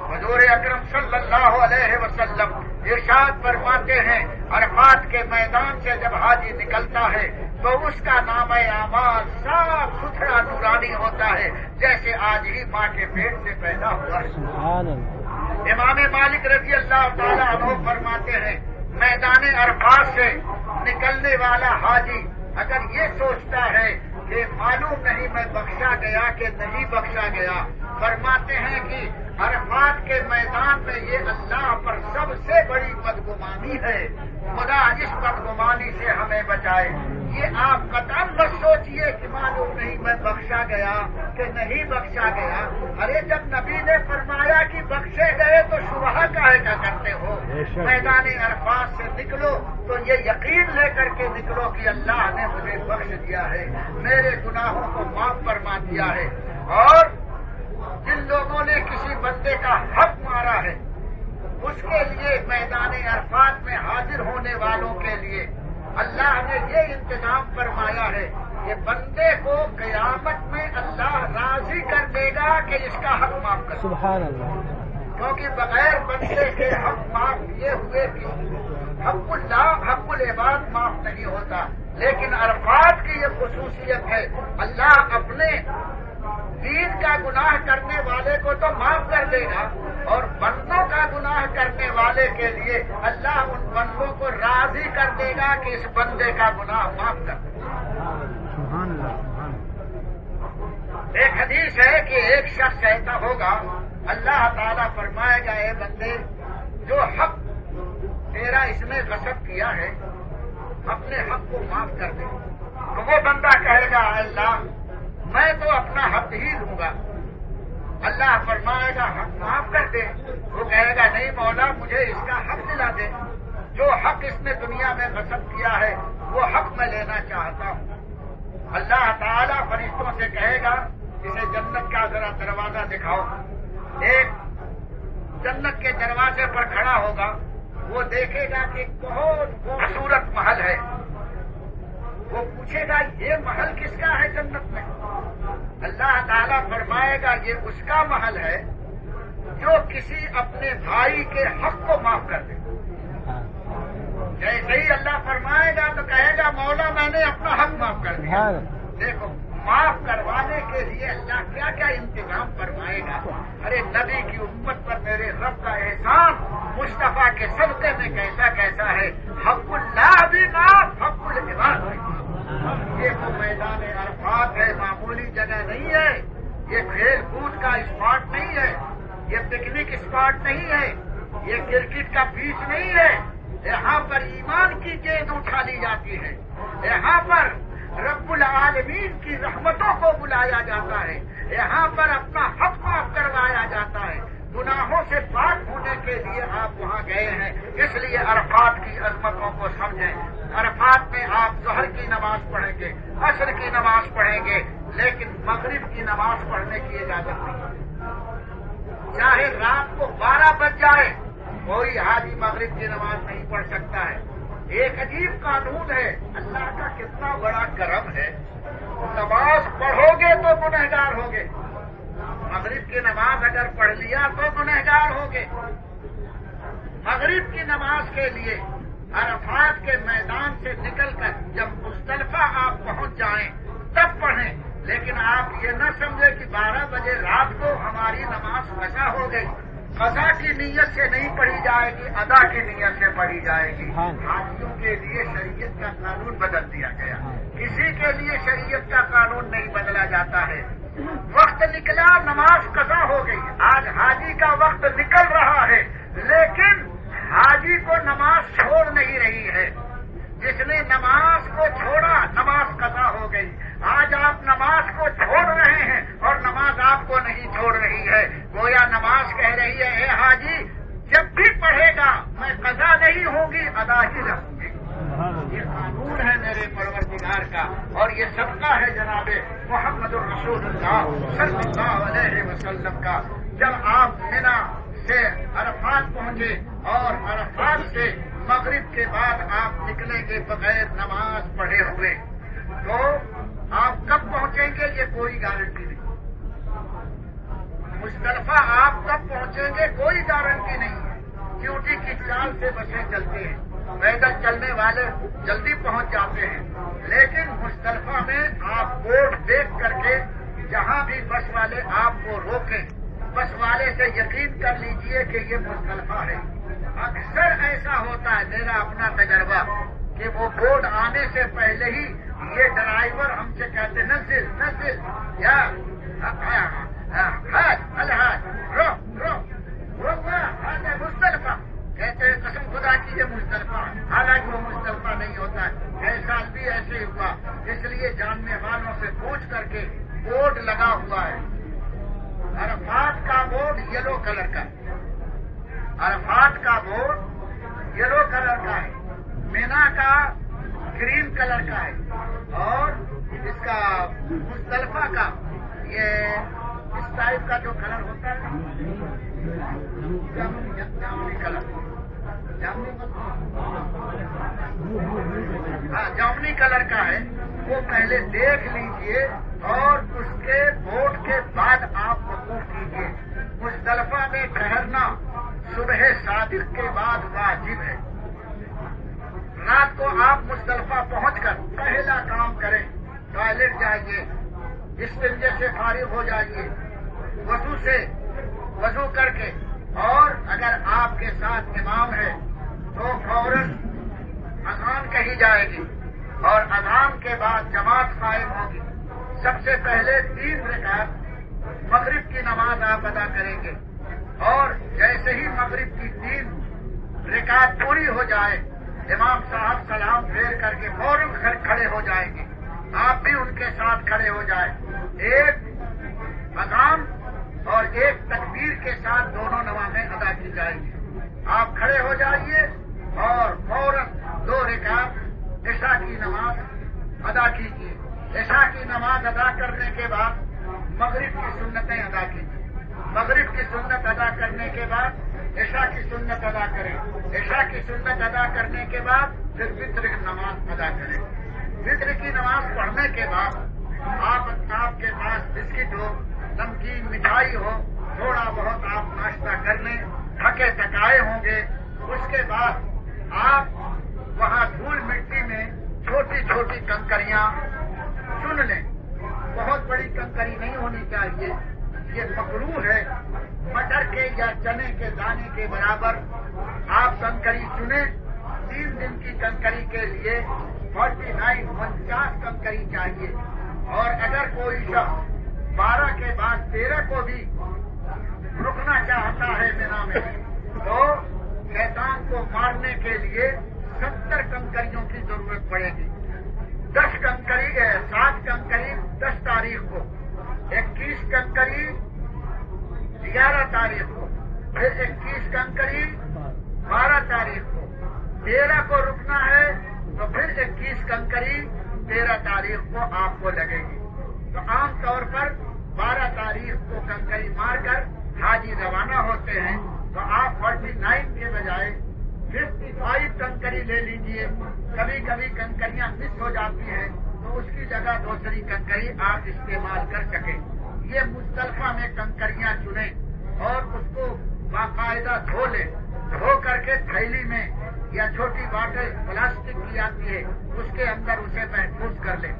حضور اکرم صلی اللہ علیہ وسلم ارشاد فرماتے ہیں عرفات کے میدان سے جب حاجی نکلتا ہے تو اس کا نام اعمال صاف ستھرا نورانی ہوتا ہے جیسے آج ہی ماں کے پیٹ سے پیدا ہوا ہے. سبحان اللہ. امام مالک رضی اللہ تعالیٰ عنہ فرماتے ہیں میدان عرفات سے نکلنے والا حاجی اگر یہ سوچتا ہے کہ معلوم نہیں میں بخشا گیا کہ نہیں بخشا گیا، فرماتے ہیں کہ عرفات کے میدان میں یہ اللہ پر سب سے بڑی بدگمانی ہے. خدا اس بدگمانی سے ہمیں بچائے. یہ آپ قطعاً مت سوچئے کہ معلوم نہیں میں بخشا گیا کہ نہیں بخشا گیا. ارے جب نبی نے فرمایا کہ بخشے گئے تو شبہ کاہے کا کرتے ہو؟ میدان عرفات سے نکلو تو یہ یقین لے کر کے نکلو کہ اللہ نے مجھے بخش دیا ہے، میرے گناہوں کو معاف فرما دیا ہے. اور جن لوگوں نے کسی بندے کا حق مارا ہے اس کے لیے میدان عرفات میں حاضر ہونے والوں کے لیے اللہ نے یہ انتظام فرمایا ہے کہ بندے کو قیامت میں اللہ راضی کر دے گا کہ اس کا حق معاف کر. سبحان اللہ. کیونکہ بغیر بندے کے حق معاف کیے ہوئے بھی حق اللہ حق العباد معاف نہیں ہوتا. لیکن عرفات کی یہ خصوصیت ہے اللہ اپنے دین کا گناہ کرنے والے کو تو معاف کر دے گا اور بندوں کا گناہ کرنے والے کے لیے اللہ ان بندوں کو راضی کر دے گا کہ اس بندے کا گناہ معاف کر دے. سبحان اللہ. ایک حدیث ہے کہ ایک شخص ایسا ہوگا اللہ تعالیٰ فرمائے گا اے بندے جو حق تیرا اس نے غصب کیا ہے اپنے حق کو معاف کر دے. تو وہ بندہ کہے گا اللہ میں تو اپنا حق ہی لوں گا. اللہ فرمائے گا حق معاف کر دے. وہ کہے گا نہیں مولا مجھے اس کا حق دلا دے. جو حق اس نے دنیا میں غصب کیا ہے وہ حق میں لینا چاہتا ہوں. اللہ تعالیٰ فرشتوں سے کہے گا اسے جنت کا ذرا دروازہ دکھاؤ. ایک جنت کے دروازے پر کھڑا ہوگا، وہ دیکھے گا کہ بہت خوبصورت محل ہے. وہ پوچھے گا یہ محل کس کا ہے جنت میں؟ اللہ تعالیٰ فرمائے گا یہ اس کا محل ہے جو کسی اپنے بھائی کے حق کو معاف کر دے. جیسے ہی اللہ فرمائے گا تو کہے گا مولا میں نے اپنا حق معاف کر دیا. دیکھو معاف کروانے کے لیے اللہ کیا کیا انتظام فرمائے گا. ارے نبی کی امت پر میرے رب کا احسان مصطفیٰ کے صدقے میں کیسا کیسا ہے. حق اللہ بھی معاف حق العباد بھی. یہ تو میدان عرفات ہے، معمولی جگہ نہیں ہے. یہ کھیل کود کا اسپاٹ نہیں ہے، یہ پکنک اسپاٹ نہیں ہے، یہ کرکٹ کا پیچ نہیں ہے. یہاں پر ایمان کی گیند اٹھا لی جاتی ہے. یہاں پر رب العالمین کی رحمتوں کو بلایا جاتا ہے. یہاں پر اپنا حق معاف کروایا جاتا ہے. گناہوں سے پاک ہونے کے لیے آپ وہاں گئے ہیں، اس لیے عرفات کی عظمتوں کو سمجھیں. عرفات میں آپ ظہر کی نماز پڑھیں گے، عصر کی نماز پڑھیں گے، لیکن مغرب کی نماز پڑھنے کی اجازت نہیں. چاہے رات کو بارہ بج جائے کوئی حاجی مغرب کی نماز نہیں پڑھ سکتا ہے. ایک عجیب قانون ہے. اللہ کا کتنا بڑا کرم ہے. نماز پڑھو گے تو گنہگار ہوگے. مغرب کی نماز اگر پڑھ لیا تو گنہگار ہوگے. مغرب کی نماز کے لیے عرفات کے میدان سے نکل کر جب مزدلفہ آپ پہنچ جائیں تب پڑھیں. لیکن آپ یہ نہ سمجھے کہ بارہ بجے رات کو ہماری نماز قضا ہو گئی. قضا کی نیت سے نہیں پڑھی جائے گی، ادا کی نیت سے پڑھی جائے گی. حاجیوں کے لیے شریعت کا قانون بدل دیا گیا. کسی کے لیے شریعت کا قانون نہیں بدلا جاتا ہے. وقت نکلا نماز قضا ہو گئی. آج حاجی کا وقت نکل رہا ہے لیکن حاجی کو نماز چھوڑ نہیں رہی ہے. جس نے نماز کو چھوڑا نماز قضا ہو گئی. آج آپ نماز کو چھوڑ رہے ہیں اور نماز آپ کو نہیں چھوڑ رہی ہے. گویا نماز کہہ رہی ہے اے حاجی جب بھی پڑھے گا میں قضا نہیں ہوں گی، ادا ہی رہوں گی. یہ قانون ہے میرے پروردگار کا اور یہ صدقہ ہے جناب محمد الرسول اللہ صلی اللہ علیہ وسلم کا. جب آپ منا سے عرفات پہنچے اور عرفات سے مغرب کے بعد آپ نکلیں گے بغیر نماز پڑھے ہوئے تو آپ کب پہنچیں گے یہ کوئی گارنٹی نہیں. مزدلفہ آپ کب پہنچیں گے کوئی گارنٹی نہیں ہے. ڈیوٹی کی چال سے بسیں چلتے ہیں, پیدل چلنے والے جلدی پہنچ جاتے ہیں, لیکن مزدلفہ میں آپ بورڈ دیکھ کر کے جہاں بھی بس والے آپ کو روکیں, بس والے سے یقین کر لیجئے کہ یہ مزدلفہ ہے. اکثر ایسا ہوتا ہے, میرا اپنا تجربہ, کہ وہ بورڈ آنے سے پہلے ہی یہ ڈرائیور ہم سے کہتے نزل نزل یا حاج الحاج رو رو مزدلفہ کہتے ہیں. قسم خدا کی یہ مزدلفہ, حالانکہ وہ مزدلفہ نہیں ہوتا ہے. کئی سال بھی ایسے ہی ہوا, اس لیے جاننے والوں سے پوچھ کر کے بورڈ لگا ہوا ہے. عرفات کا بورڈ یلو کلر کا ہے, عرفات کا بورڈ یلو کلر کا ہے, مینا کا گرین کلر کا ہے, اور اس کا مزدلفہ کا یہ اس ٹائپ کا جو کلر ہوتا ہے جامنی کلر, ہاں جامنی کلر کا ہے. وہ پہلے دیکھ لیجئے اور اس کے بورڈ کے بعد آپ وقوف کیجئے. مزدلفہ میں ٹھہرنا صبح صادق کے بعد واجب ہے. رات کو آپ مزدلفہ پہنچ کر پہلا کام کریں, ٹوائلٹ جائیے, استنجے سے فارغ ہو جائیے, وضو سے وضو کر کے, اور اگر آپ کے ساتھ امام ہے تو فوراً اذان کہی جائے گی, اور اذان کے بعد جماعت قائم ہوگی. سب سے پہلے تین رکعت مغرب کی نماز آپ ادا کریں گے, اور جیسے ہی مغرب کی تین رکعت پوری ہو جائے امام صاحب سلام پھیر کر کے فوراً کھڑے ہو جائیں گے, آپ بھی ان کے ساتھ کھڑے ہو جائیں. ایک اذان اور ایک تکبیر کے ساتھ دونوں نمازیں ادا کی جائیں گی. آپ کھڑے ہو جائیے اور فوراً دو رکعت عشاء کی نماز ادا کیجیے. عشاء کی نماز ادا کرنے کے بعد مغرب کی سنتیں ادا کیجیے. مغرب کی سنت ادا کرنے کے بعد عشاء کی سنت ادا کریں. عشاء کی سنت ادا کرنے کے بعد پھر وتر کی نماز ادا کریں. وتر کی نماز پڑھنے کے بعد آپ آپ کے پاس بسکٹ ہو, نمکین مٹھائی ہو, تھوڑا بہت آپ ناشتہ کر لیں, تھکے تھکائے ہوں گے. اس کے بعد آپ وہاں دھول مٹی میں چھوٹی چھوٹی کنکریاں چن لیں. بہت بڑی کنکری نہیں ہونی چاہیے, یہ مکروہ ہے. مٹر کے یا چنے کے دانے کے برابر آپ کنکری چنیں. تین دن کی کنکری کے لیے فورٹی نائن انچاس کنکری چاہیے. اور اگر کوئی شخص بارہ کے بعد تیرہ کو بھی رکنا چاہتا ہے مینا میں, تو شیطان کو مارنے کے لیے ستر کنکریوں کی ضرورت پڑے گی. دس کنکری سات کنکری دس تاریخ کو, اکیس کنکری گیارہ تاریخ کو, پھر اکیس کنکری بارہ تاریخ کو, تیرہ کو رکنا ہے تو پھر اکیس کنکری تیرہ تاریخ کو آپ کو لگے گی. تو عام طور پر بارہ تاریخ کو کنکری مار کر حاجی روانہ ہوتے ہیں, تو آپ فورٹی نائن کے بجائے ففٹی فائیو کنکری لے لیجئے. کبھی کبھی کنکریاں مس ہو جاتی ہیں تو اس کی جگہ دوسری کنکری آپ استعمال کر سکیں. یہ مزدلفہ میں کنکریاں چنیں اور اس کو باقاعدہ دھو لیں. دھو کر کے تھیلی میں یا چھوٹی باٹل پلاسٹک کی آتی ہے اس کے اندر اسے محفوظ کر لیں,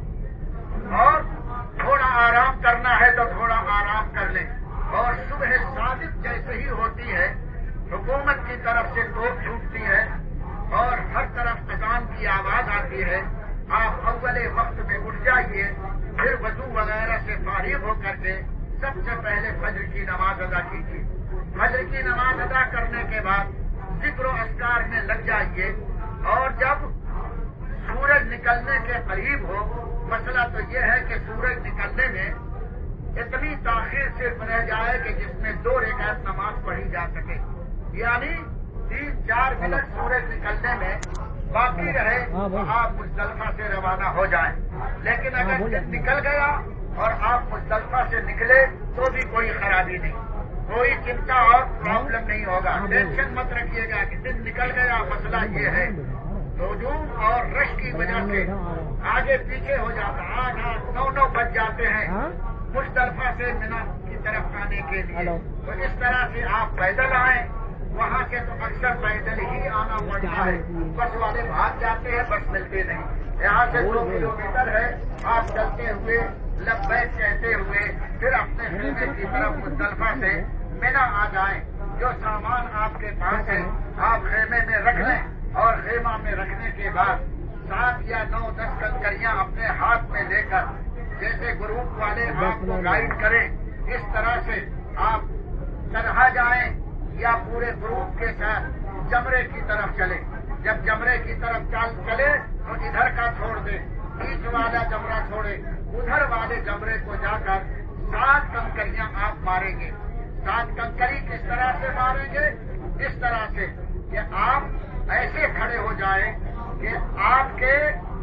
اور تھوڑا آرام کرنا ہے تو تھوڑا آرام کر لیں. اور صبح صادق جیسے ہی ہوتی ہے حکومت کی طرف سے توپ چھوٹتی ہے اور ہر طرف اذان کی آواز آتی ہے. آپ اول وقت میں اٹھ جائیے, پھر وضو وغیرہ سے فارغ ہو کر کے سب سے پہلے فجر کی نماز ادا کیجیے. فجر کی نماز ادا کرنے کے بعد ذکر و اذکار میں لگ جائیے, اور جب سورج نکلنے کے قریب ہو, مسئلہ تو یہ ہے کہ سورج نکلنے میں اتنی تاخیر صرف رہ جائے کہ جس میں دو رکعت نماز پڑھی جا سکے, یعنی تین چار منٹ سورج نکلنے میں باقی رہے تو آپ مزدلفہ سے روانہ ہو جائیں. لیکن اگر دن نکل گیا اور آپ مزدلفہ سے نکلے تو بھی کوئی خرابی نہیں, کوئی چنتا اور پرابلم نہیں ہوگا. ٹینشن مت رکھیے گا کہ دن نکل گیا. مسئلہ یہ ہے ہجوم اور رش کی وجہ سے آگے پیچھے ہو جاتا, آٹھ آٹھ نو نو بج جاتے ہیں. مزدلفہ سے مینا کی طرف آنے کے لیے تو اس طرح سے آپ پیدل آئیں. وہاں سے تو اکثر پیدل ہی آنا پڑتا ہے. بس والے بھاگ جاتے ہیں, بس ملتے نہیں. یہاں سے دو کلو میٹر ہے, آپ چلتے ہوئے لبیک کہتے ہوئے پھر اپنے خیمے کی طرف مزدلفہ سے مینا آ جائیں. جو سامان آپ کے پاس ہے آپ خیمے میں رکھ لیں, اور خیمہ میں رکھنے کے بعد سات یا نو دس کنکریاں اپنے ہاتھ میں لے کر جیسے گروپ والے آپ کو گائیڈ کریں اس طرح سے آپ تنہا جائیں یا پورے گروپ کے ساتھ جمرے کی طرف چلے. جب جمرے کی طرف چل چلے تو ادھر کا چھوڑ دیں, بیچ والا جمرہ چھوڑے, ادھر والے جمرے کو جا کر سات کنکریاں آپ ماریں گے. سات کنکری کس طرح سے ماریں گے؟ اس طرح سے کہ آپ ایسے کھڑے ہو جائیں کہ آپ کے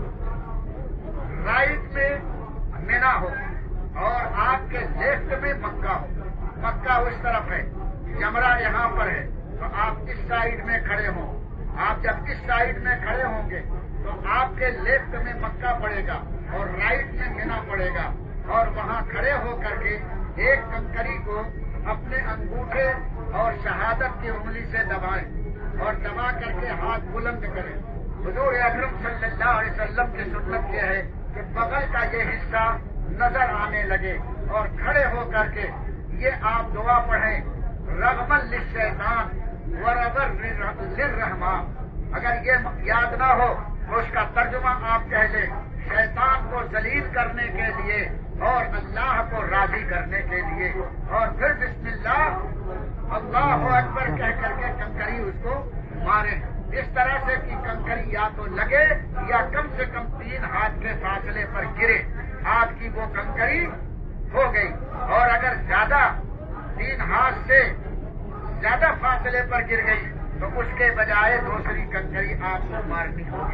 رائٹ میں مینا ہو اور آپ کے لیفٹ میں مکہ ہو. مکہ اس طرف ہے, جمرہ یہاں پر ہے, تو آپ اس سائیڈ میں کھڑے ہوں. آپ جب اس سائیڈ میں کھڑے ہوں گے تو آپ کے لیفٹ میں مکہ پڑے گا اور رائٹ میں مینا پڑے گا, اور وہاں کھڑے ہو کر کے ایک کنکری کو اپنے انگوٹھے اور شہادت کی انگلی سے دبائیں اور دبا کر کے ہاتھ بلند کریں. حضور اکرم صلی اللہ علیہ وسلم کی سنت یہ ہے کہ بغل کا یہ حصہ نظر آنے لگے اور کھڑے ہو کر کے یہ آپ دعا پڑھیں, رغمن للشیطان ورغبن للرحمن. اگر یہ یاد نہ ہو تو اس کا ترجمہ آپ کہہ لیں, شیطان کو ذلیل کرنے کے لیے اور اللہ کو راضی کرنے کے لیے, اور پھر بسم اللہ اللہ اکبر کہہ کر کے کنکری اس کو ماریں. اس طرح سے کہ کنکری یا تو لگے یا کم سے کم تین ہاتھ کے فاصلے پر گرے. آپ کی وہ کنکری ہو گئی, اور اگر زیادہ تین ہاتھ سے زیادہ فاصلے پر گر گئی تو اس کے بجائے دوسری کنکری آپ کو مارنی ہوگی.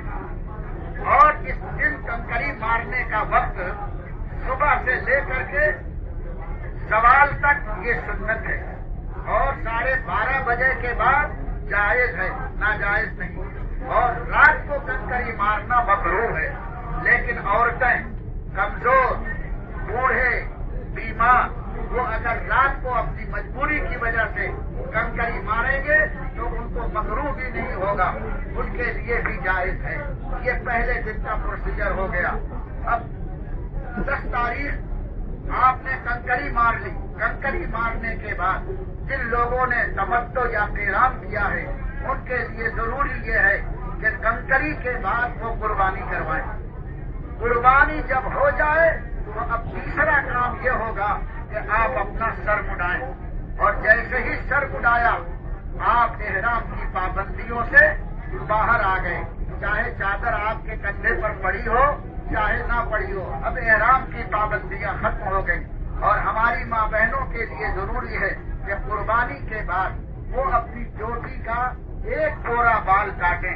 اور اس دن کنکری مارنے کا وقت صبح سے لے کر کے زوال تک یہ سنت ہے, اور ساڑھے بارہ بجے کے بعد جائز ہے, ناجائز نہیں. اور رات کو کنکری مارنا مکروہ ہے, لیکن عورتیں, کمزور, بوڑھے, بیمار, وہ اگر رات کو اپنی مجبوری کی وجہ سے کنکری ماریں گے تو ان کو مکروہ بھی نہیں ہوگا, ان کے لیے بھی جائز ہے. یہ پہلے دن کا پروسیجر ہو گیا. اب دس تاریخ آپ نے کنکری مار لی. کنکری مارنے کے بعد جن لوگوں نے تمتع یا قیران کیا ہے ان کے لیے ضروری یہ ہے کہ کنکری کے بعد وہ قربانی کروائیں. قربانی جب ہو جائے تو اب تیسرا کام یہ ہوگا کہ آپ اپنا سر مڈائیں, اور جیسے ہی سر مڈایا آپ احرام کی پابندیوں سے باہر آ گئے. چاہے چادر آپ کے کندھے پر پڑی ہو چاہے نہ پڑی ہو, اب احرام کی پابندیاں ختم ہو گئی. اور ہماری ماں بہنوں کے لیے ضروری ہے کہ قربانی کے بعد وہ اپنی چوٹی کا ایک کوڑا بال کاٹیں.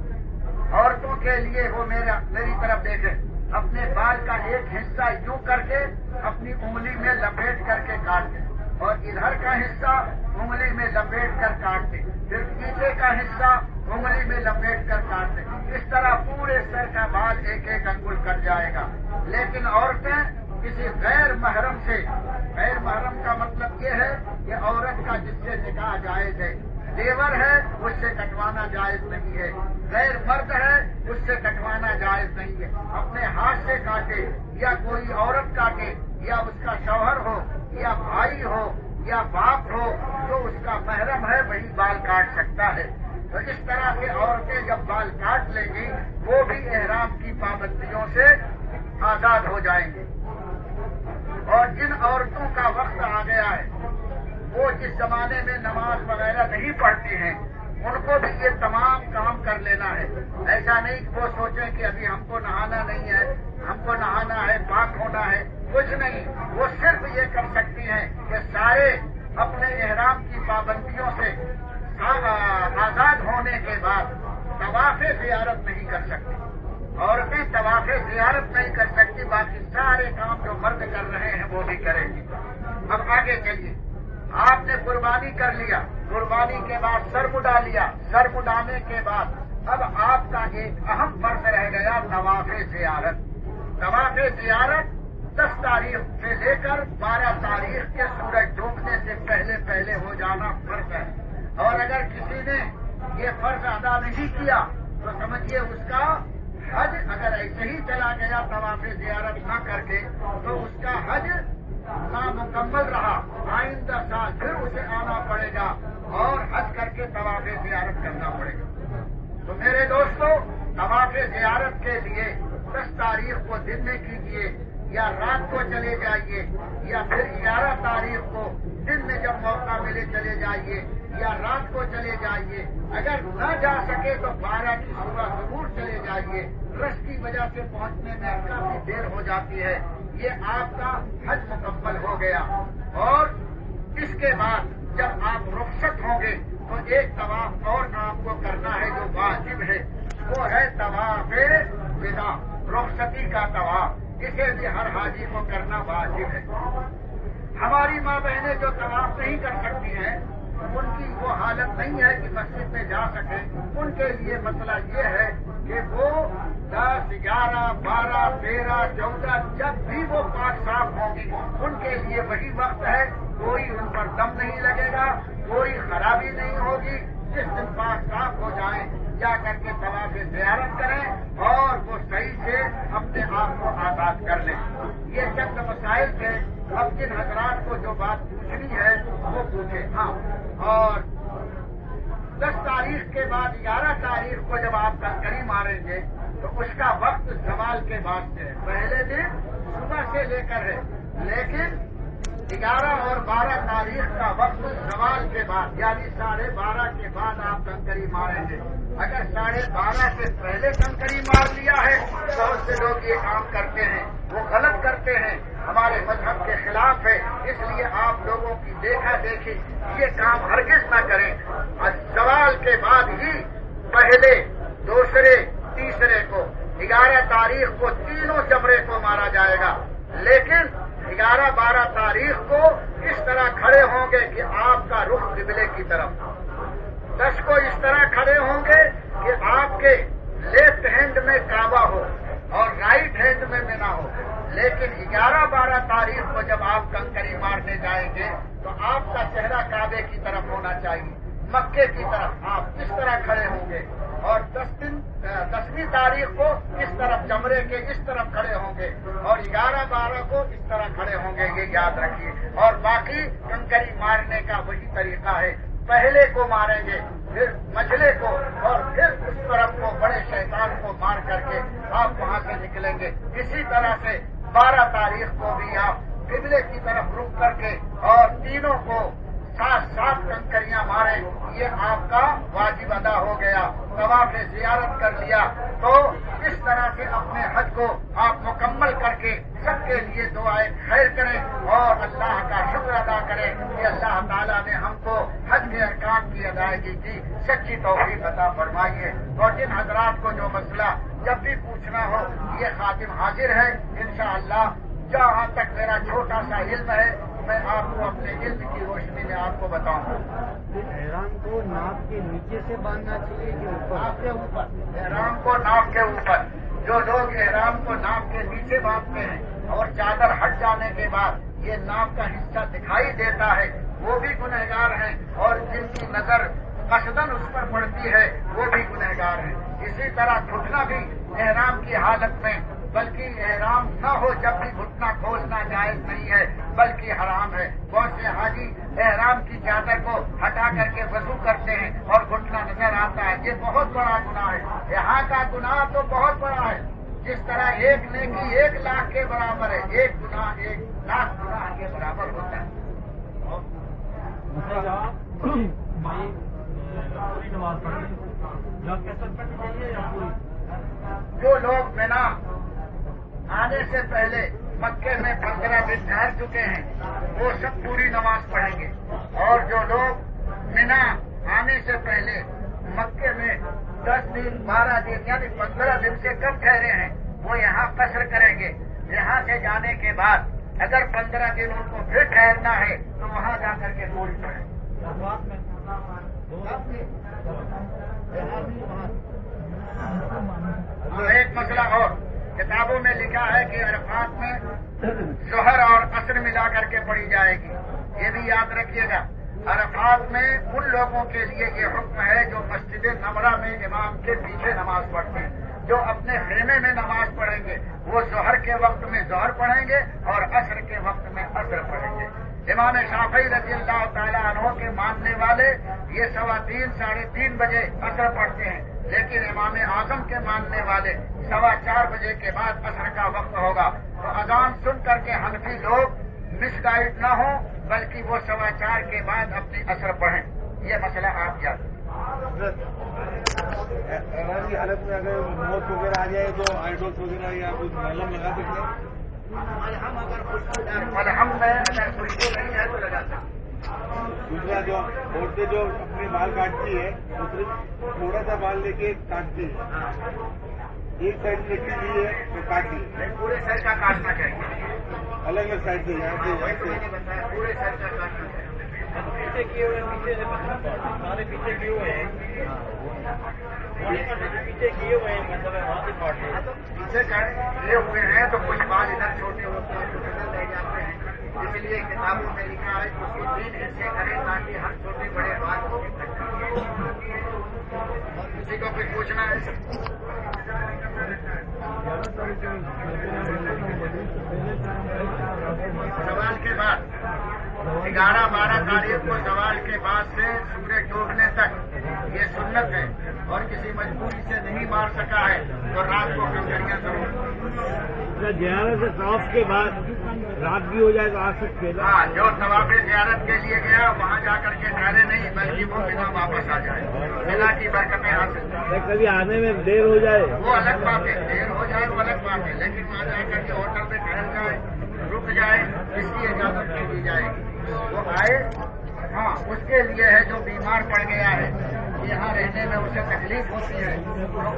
عورتوں کے لیے وہ میرا میری طرف دیکھیں, اپنے بال کا ایک حصہ یوں کر کے اپنی انگلی میں لپیٹ کر کے کاٹ دیں, اور ادھر کا حصہ انگلی میں لپیٹ کر کاٹ دیں, پھر پیچھے کا حصہ انگلی میں لپیٹ کر کاٹ دیں. اس طرح پورے سر کا بال ایک ایک انگل کٹ جائے گا. لیکن عورتیں کسی غیر محرم سے, غیر محرم کا مطلب یہ ہے کہ عورت کا جس سے نکاح جائز ہے, دیور ہے اس سے کٹوانا جائز نہیں ہے, غیر مرد ہے اس سے کٹوانا جائز نہیں ہے. اپنے ہاتھ سے کاٹے یا کوئی عورت کاٹے یا اس کا شوہر ہو یا بھائی ہو یا باپ ہو جو اس کا محرم ہے وہی بال کاٹ سکتا ہے. تو اس طرح سے عورتیں جب بال کاٹ لیں گی وہ بھی احرام کی پابندیوں سے آزاد ہو جائیں گے. اور جن عورتوں کا وقت آ گیا ہے وہ جس زمانے میں نماز وغیرہ نہیں پڑھتی ہیں ان کو بھی یہ تمام کام کر لینا ہے. ایسا نہیں کہ وہ سوچیں کہ ابھی ہم کو نہانا نہیں ہے, ہم کو نہانا ہے, پاک ہونا ہے, کچھ نہیں. وہ صرف یہ کر سکتی ہیں کہ سارے اپنے احرام کی پابندیوں سے آزاد ہونے کے بعد طواف زیارت نہیں کر سکتی. عورتیں طواف زیارت نہیں کر سکتی, باقی سارے کام جو مرد کر رہے ہیں وہ بھی کریں گی. اب آگے چلیے, آپ نے قربانی کر لیا, قربانی کے بعد سر مڈا لیا, سر مڈانے کے بعد اب آپ کا ایک اہم فرض رہ گیا طواف زیارت. طواف زیارت دس تاریخ سے لے کر بارہ تاریخ کے سورج ڈوبنے سے پہلے پہلے ہو جانا فرض ہے. اور اگر کسی نے یہ فرض ادا نہیں کیا تو سمجھیے اس کا حج اگر ایسے ہی چلا گیا طواف زیارت نہ کر کے تو اس کا حج نامکمل رہا. آئندہ سال پھر اسے آنا پڑے گا اور حج کر کے طواف زیارت کرنا پڑے گا. تو میرے دوستو طواف زیارت کے لیے دس تاریخ کو دن میں کیجیے یا رات کو چلے جائیے یا پھر گیارہ تاریخ کو دن میں جب موقع ملے چلے جائیے یا رات کو چلے جائیے. اگر نہ جا سکے تو بارہ کی صبح ضرور چلے جائیے. رش کی وجہ سے پہنچنے میں کافی دیر ہو جاتی ہے. یہ آپ کا حج مکمل ہو گیا. اور اس کے بعد جب آپ رخصت ہوں گے تو ایک طواف اور آپ کو کرنا ہے جو واجب ہے. وہ ہے طواف وداع، رخصتی کا طواف. اسے بھی ہر حاجی کو کرنا واجب ہے. ہماری ماں بہنیں جو طواف نہیں کر سکتی ہیں ان کی وہ حالت نہیں ہے کہ مسجد میں جا سکے. ان کے لیے مسئلہ یہ ہے کہ وہ دس گیارہ بارہ تیرہ چودہ جب بھی وہ پاک صاف ہوں گی ان کے لیے وہی وقت ہے. کوئی ان پر دم نہیں لگے گا، کوئی خرابی نہیں ہوگی. جس دن پاک صاف ہو جائیں جا کر کے طواف زیارت کریں اور وہ صحیح سے اپنے آپ کو آزاد کر لیں. یہ چند مسائل تھے. اب جن حضرات کو جو بات پوچھنی ہے وہ پوچھے. ہاں، اور دس تاریخ کے بعد گیارہ تاریخ کو جب آپ کنکری ماریں گے تو اس کا وقت زوال کے بعد سے ہے. پہلے دن صبح سے لے کر ہے، لیکن گیارہ اور بارہ تاریخ کا وقت زوال کے بعد یعنی ساڑھے بارہ کے بعد آپ کنکری ماریں گے. اگر ساڑھے بارہ سے پہلے کنکری مار لیا ہے بہت سے لوگ یہ کام کرتے ہیں، وہ غلط کرتے ہیں، ہمارے مذہب کے خلاف ہے. اس لیے آپ لوگوں کی دیکھا دیکھی یہ کام ہرگز نہ کریں. زوال کے بعد ہی پہلے دوسرے تیسرے کو گیارہ تاریخ کو تینوں جمرے کو مارا جائے گا. لیکن گیارہ بارہ تاریخ کو اس طرح کھڑے ہوں گے کہ آپ کا رخ قبلے کی طرف. دس کو اس طرح کھڑے ہوں گے کہ آپ کے لیفٹ ہینڈ میں کعبہ ہو اور رائٹ ہینڈ میں مینا ہو. لیکن گیارہ بارہ تاریخ کو جب آپ کنکری مارنے جائیں گے تو آپ کا چہرہ کعبے کی طرف ہونا چاہیے، مکے کی طرف. آپ اس طرح کھڑے ہوں گے اور دس دن دسویں تاریخ کو اس طرف جمرے کے اس طرف کھڑے ہوں گے اور گیارہ بارہ کو اس طرح کھڑے ہوں گے. یہ یاد رکھیے. اور باقی کنکری مارنے کا وہی طریقہ ہے. پہلے کو ماریں گے، پھر مجھلے کو اور پھر اس طرف کو بڑے شیطان کو مار کر کے آپ وہاں سے نکلیں گے. اسی طرح سے بارہ تاریخ کو بھی آپ قبلے کی طرف رک کر کے اور تینوں کو سات سات کنکریاں ماریں. یہ آپ کا واجب ادا ہو گیا. طواف زیارت کر لیا تو اس طرح سے اپنے حج کو آپ مکمل کر کے سب کے لیے دعائیں خیر کریں اور اللہ کا شکر ادا کریں کہ اللہ تعالیٰ نے ہم کو حج کے ارکان کی ادائیگی کی سچی توفیق عطا فرمائیے. اور جن حضرات کو جو مسئلہ جب بھی پوچھنا ہو یہ خادم حاضر ہے انشاءاللہ. جہاں تک میرا چھوٹا سا علم ہے میں آپ کو اپنے علم کی روشنی میں آپ کو بتاؤں گا. احرام کو ناک کے نیچے سے باندھنا چاہیے کہ اوپر؟ ناک کے اوپر. احرام کو ناک کے اوپر. جو لوگ احرام کو ناک کے نیچے باندھتے ہیں اور چادر ہٹ جانے کے بعد یہ ناک کا حصہ دکھائی دیتا ہے وہ بھی گنہگار ہیں، اور جن کی نظر قصدن اس پر پڑتی ہے وہ بھی گنہگار ہیں. اسی طرح گھٹنا بھی احرام کی حالت میں، بلکہ احرام نہ ہو جب بھی گھٹنا کھولنا جائز نہیں ہے بلکہ حرام ہے. بہت سے حاجی احرام کی چادر کو ہٹا کر کے وضو کرتے ہیں اور گھٹنا نظر آتا ہے. یہ بہت بڑا گناہ ہے. یہاں کا گناہ تو بہت بڑا ہے. جس طرح ایک نیکی ایک لاکھ کے برابر ہے، ایک گناہ ایک لاکھ گناہ کے برابر ہوتا ہے. جو لوگ مینا آنے سے پہلے مکے میں پندرہ دن ٹھہر چکے ہیں وہ سب پوری نماز پڑھیں گے، اور جو لوگ مینا آنے سے پہلے مکے میں دس دن بارہ دن یعنی پندرہ دن سے کم ٹھہرے ہیں وہ یہاں قصر کریں گے. یہاں سے جانے کے بعد اگر پندرہ دن ان کو پھر ٹھہرنا ہے تو وہاں جا کر کے پوری پڑھیں. ایک مسئلہ اور کتابوں میں لکھا ہے کہ عرفات میں ظہر اور عصر ملا کر کے پڑھی جائے گی. یہ بھی یاد رکھیے گا. عرفات میں ان لوگوں کے لیے یہ حکم ہے جو مسجد نمرہ میں امام کے پیچھے نماز پڑھتے ہیں. جو اپنے خیمے میں نماز پڑھیں گے وہ ظہر کے وقت میں ظہر پڑھیں گے اور عصر کے وقت میں عصر پڑھیں گے. امام شافعی رضی اللہ تعالیٰ عنہ کے ماننے والے یہ سوا تین ساڑھے تین بجے عصر پڑھتے ہیں، لیکن امام اعظم کے ماننے والے سوا چار بجے کے بعد عصر کا وقت ہوگا. تو اذان سن کر کے حنفی لوگ مس گائڈ نہ ہوں بلکہ وہ سوا چار کے بعد اپنی عصر پڑھیں. یہ مسئلہ آپ یاد ایمان کی حالت میں اگر موت وغیرہ آ جائے تو آئیڈوس وغیرہ یا کچھ ملہم لگا سکتے ہیں؟ ملہم میں اگر خوشبو نہیں ہے تو لگا سکتے. دوسرا جو عورتیں جو اپنے بال کاٹتی ہے وہ صرف تھوڑا سا بال لے کے کاٹتی ہے، ایک سائڈ سے لی ہے تو کاٹتی ہے، پورے سر کا کاٹنا چاہیے. الگ الگ سائڈ سے یہاں سے یہاں سے بتایا پورے سر کا کاٹنا چاہیے. پیچھے کیے ہوئے پیچھے سے سارے پیچھے کیے ہوئے ہیں پیچھے کیے ہوئے ہیں مطلب وہاں سے کاٹ ہیں. پیچھے کیے ہوئے ہیں تو کچھ بال ادھر چھوٹے ہوتے ہیں کچھ ادھر رہ جاتے ہیں. اس لیے کتابوں میں لکھا ہے کہ اس کو تین حصے کریں تاکہ ہر چھوٹے بڑے بال کو کسی کو کچھ پوچھنا ہے. سوال کے بعد گیارہ بارہ تاریخ کو سوال کے بعد سے سورج ڈوبنے تک یہ سنت ہے اور کسی مجبوری سے نہیں مار سکا ہے تو رات کو کنکریاں ضرور. گیارہ سے طواف کے بعد رات بھی ہو جائے تو آ سکتے ہیں. ہاں جو طواف زیارت کے لیے گیا وہاں جا کر کے ٹھہرے نہیں بلکہ وہ بنا واپس آ جائے، بنا کی برکتیں حاصل. کبھی آنے میں دیر ہو جائے وہ الگ بات ہے، دیر ہو جائے وہ الگ بات ہے، لیکن وہاں جا کر کے ہوٹل میں ٹھہر جائے رک جائے اس کی اجازت نہیں دی جائے گی. وہ آئے ہاں اس کے لیے ہے جو بیمار پڑ گیا ہے، یہاں رہنے میں اسے تکلیف ہوتی ہے.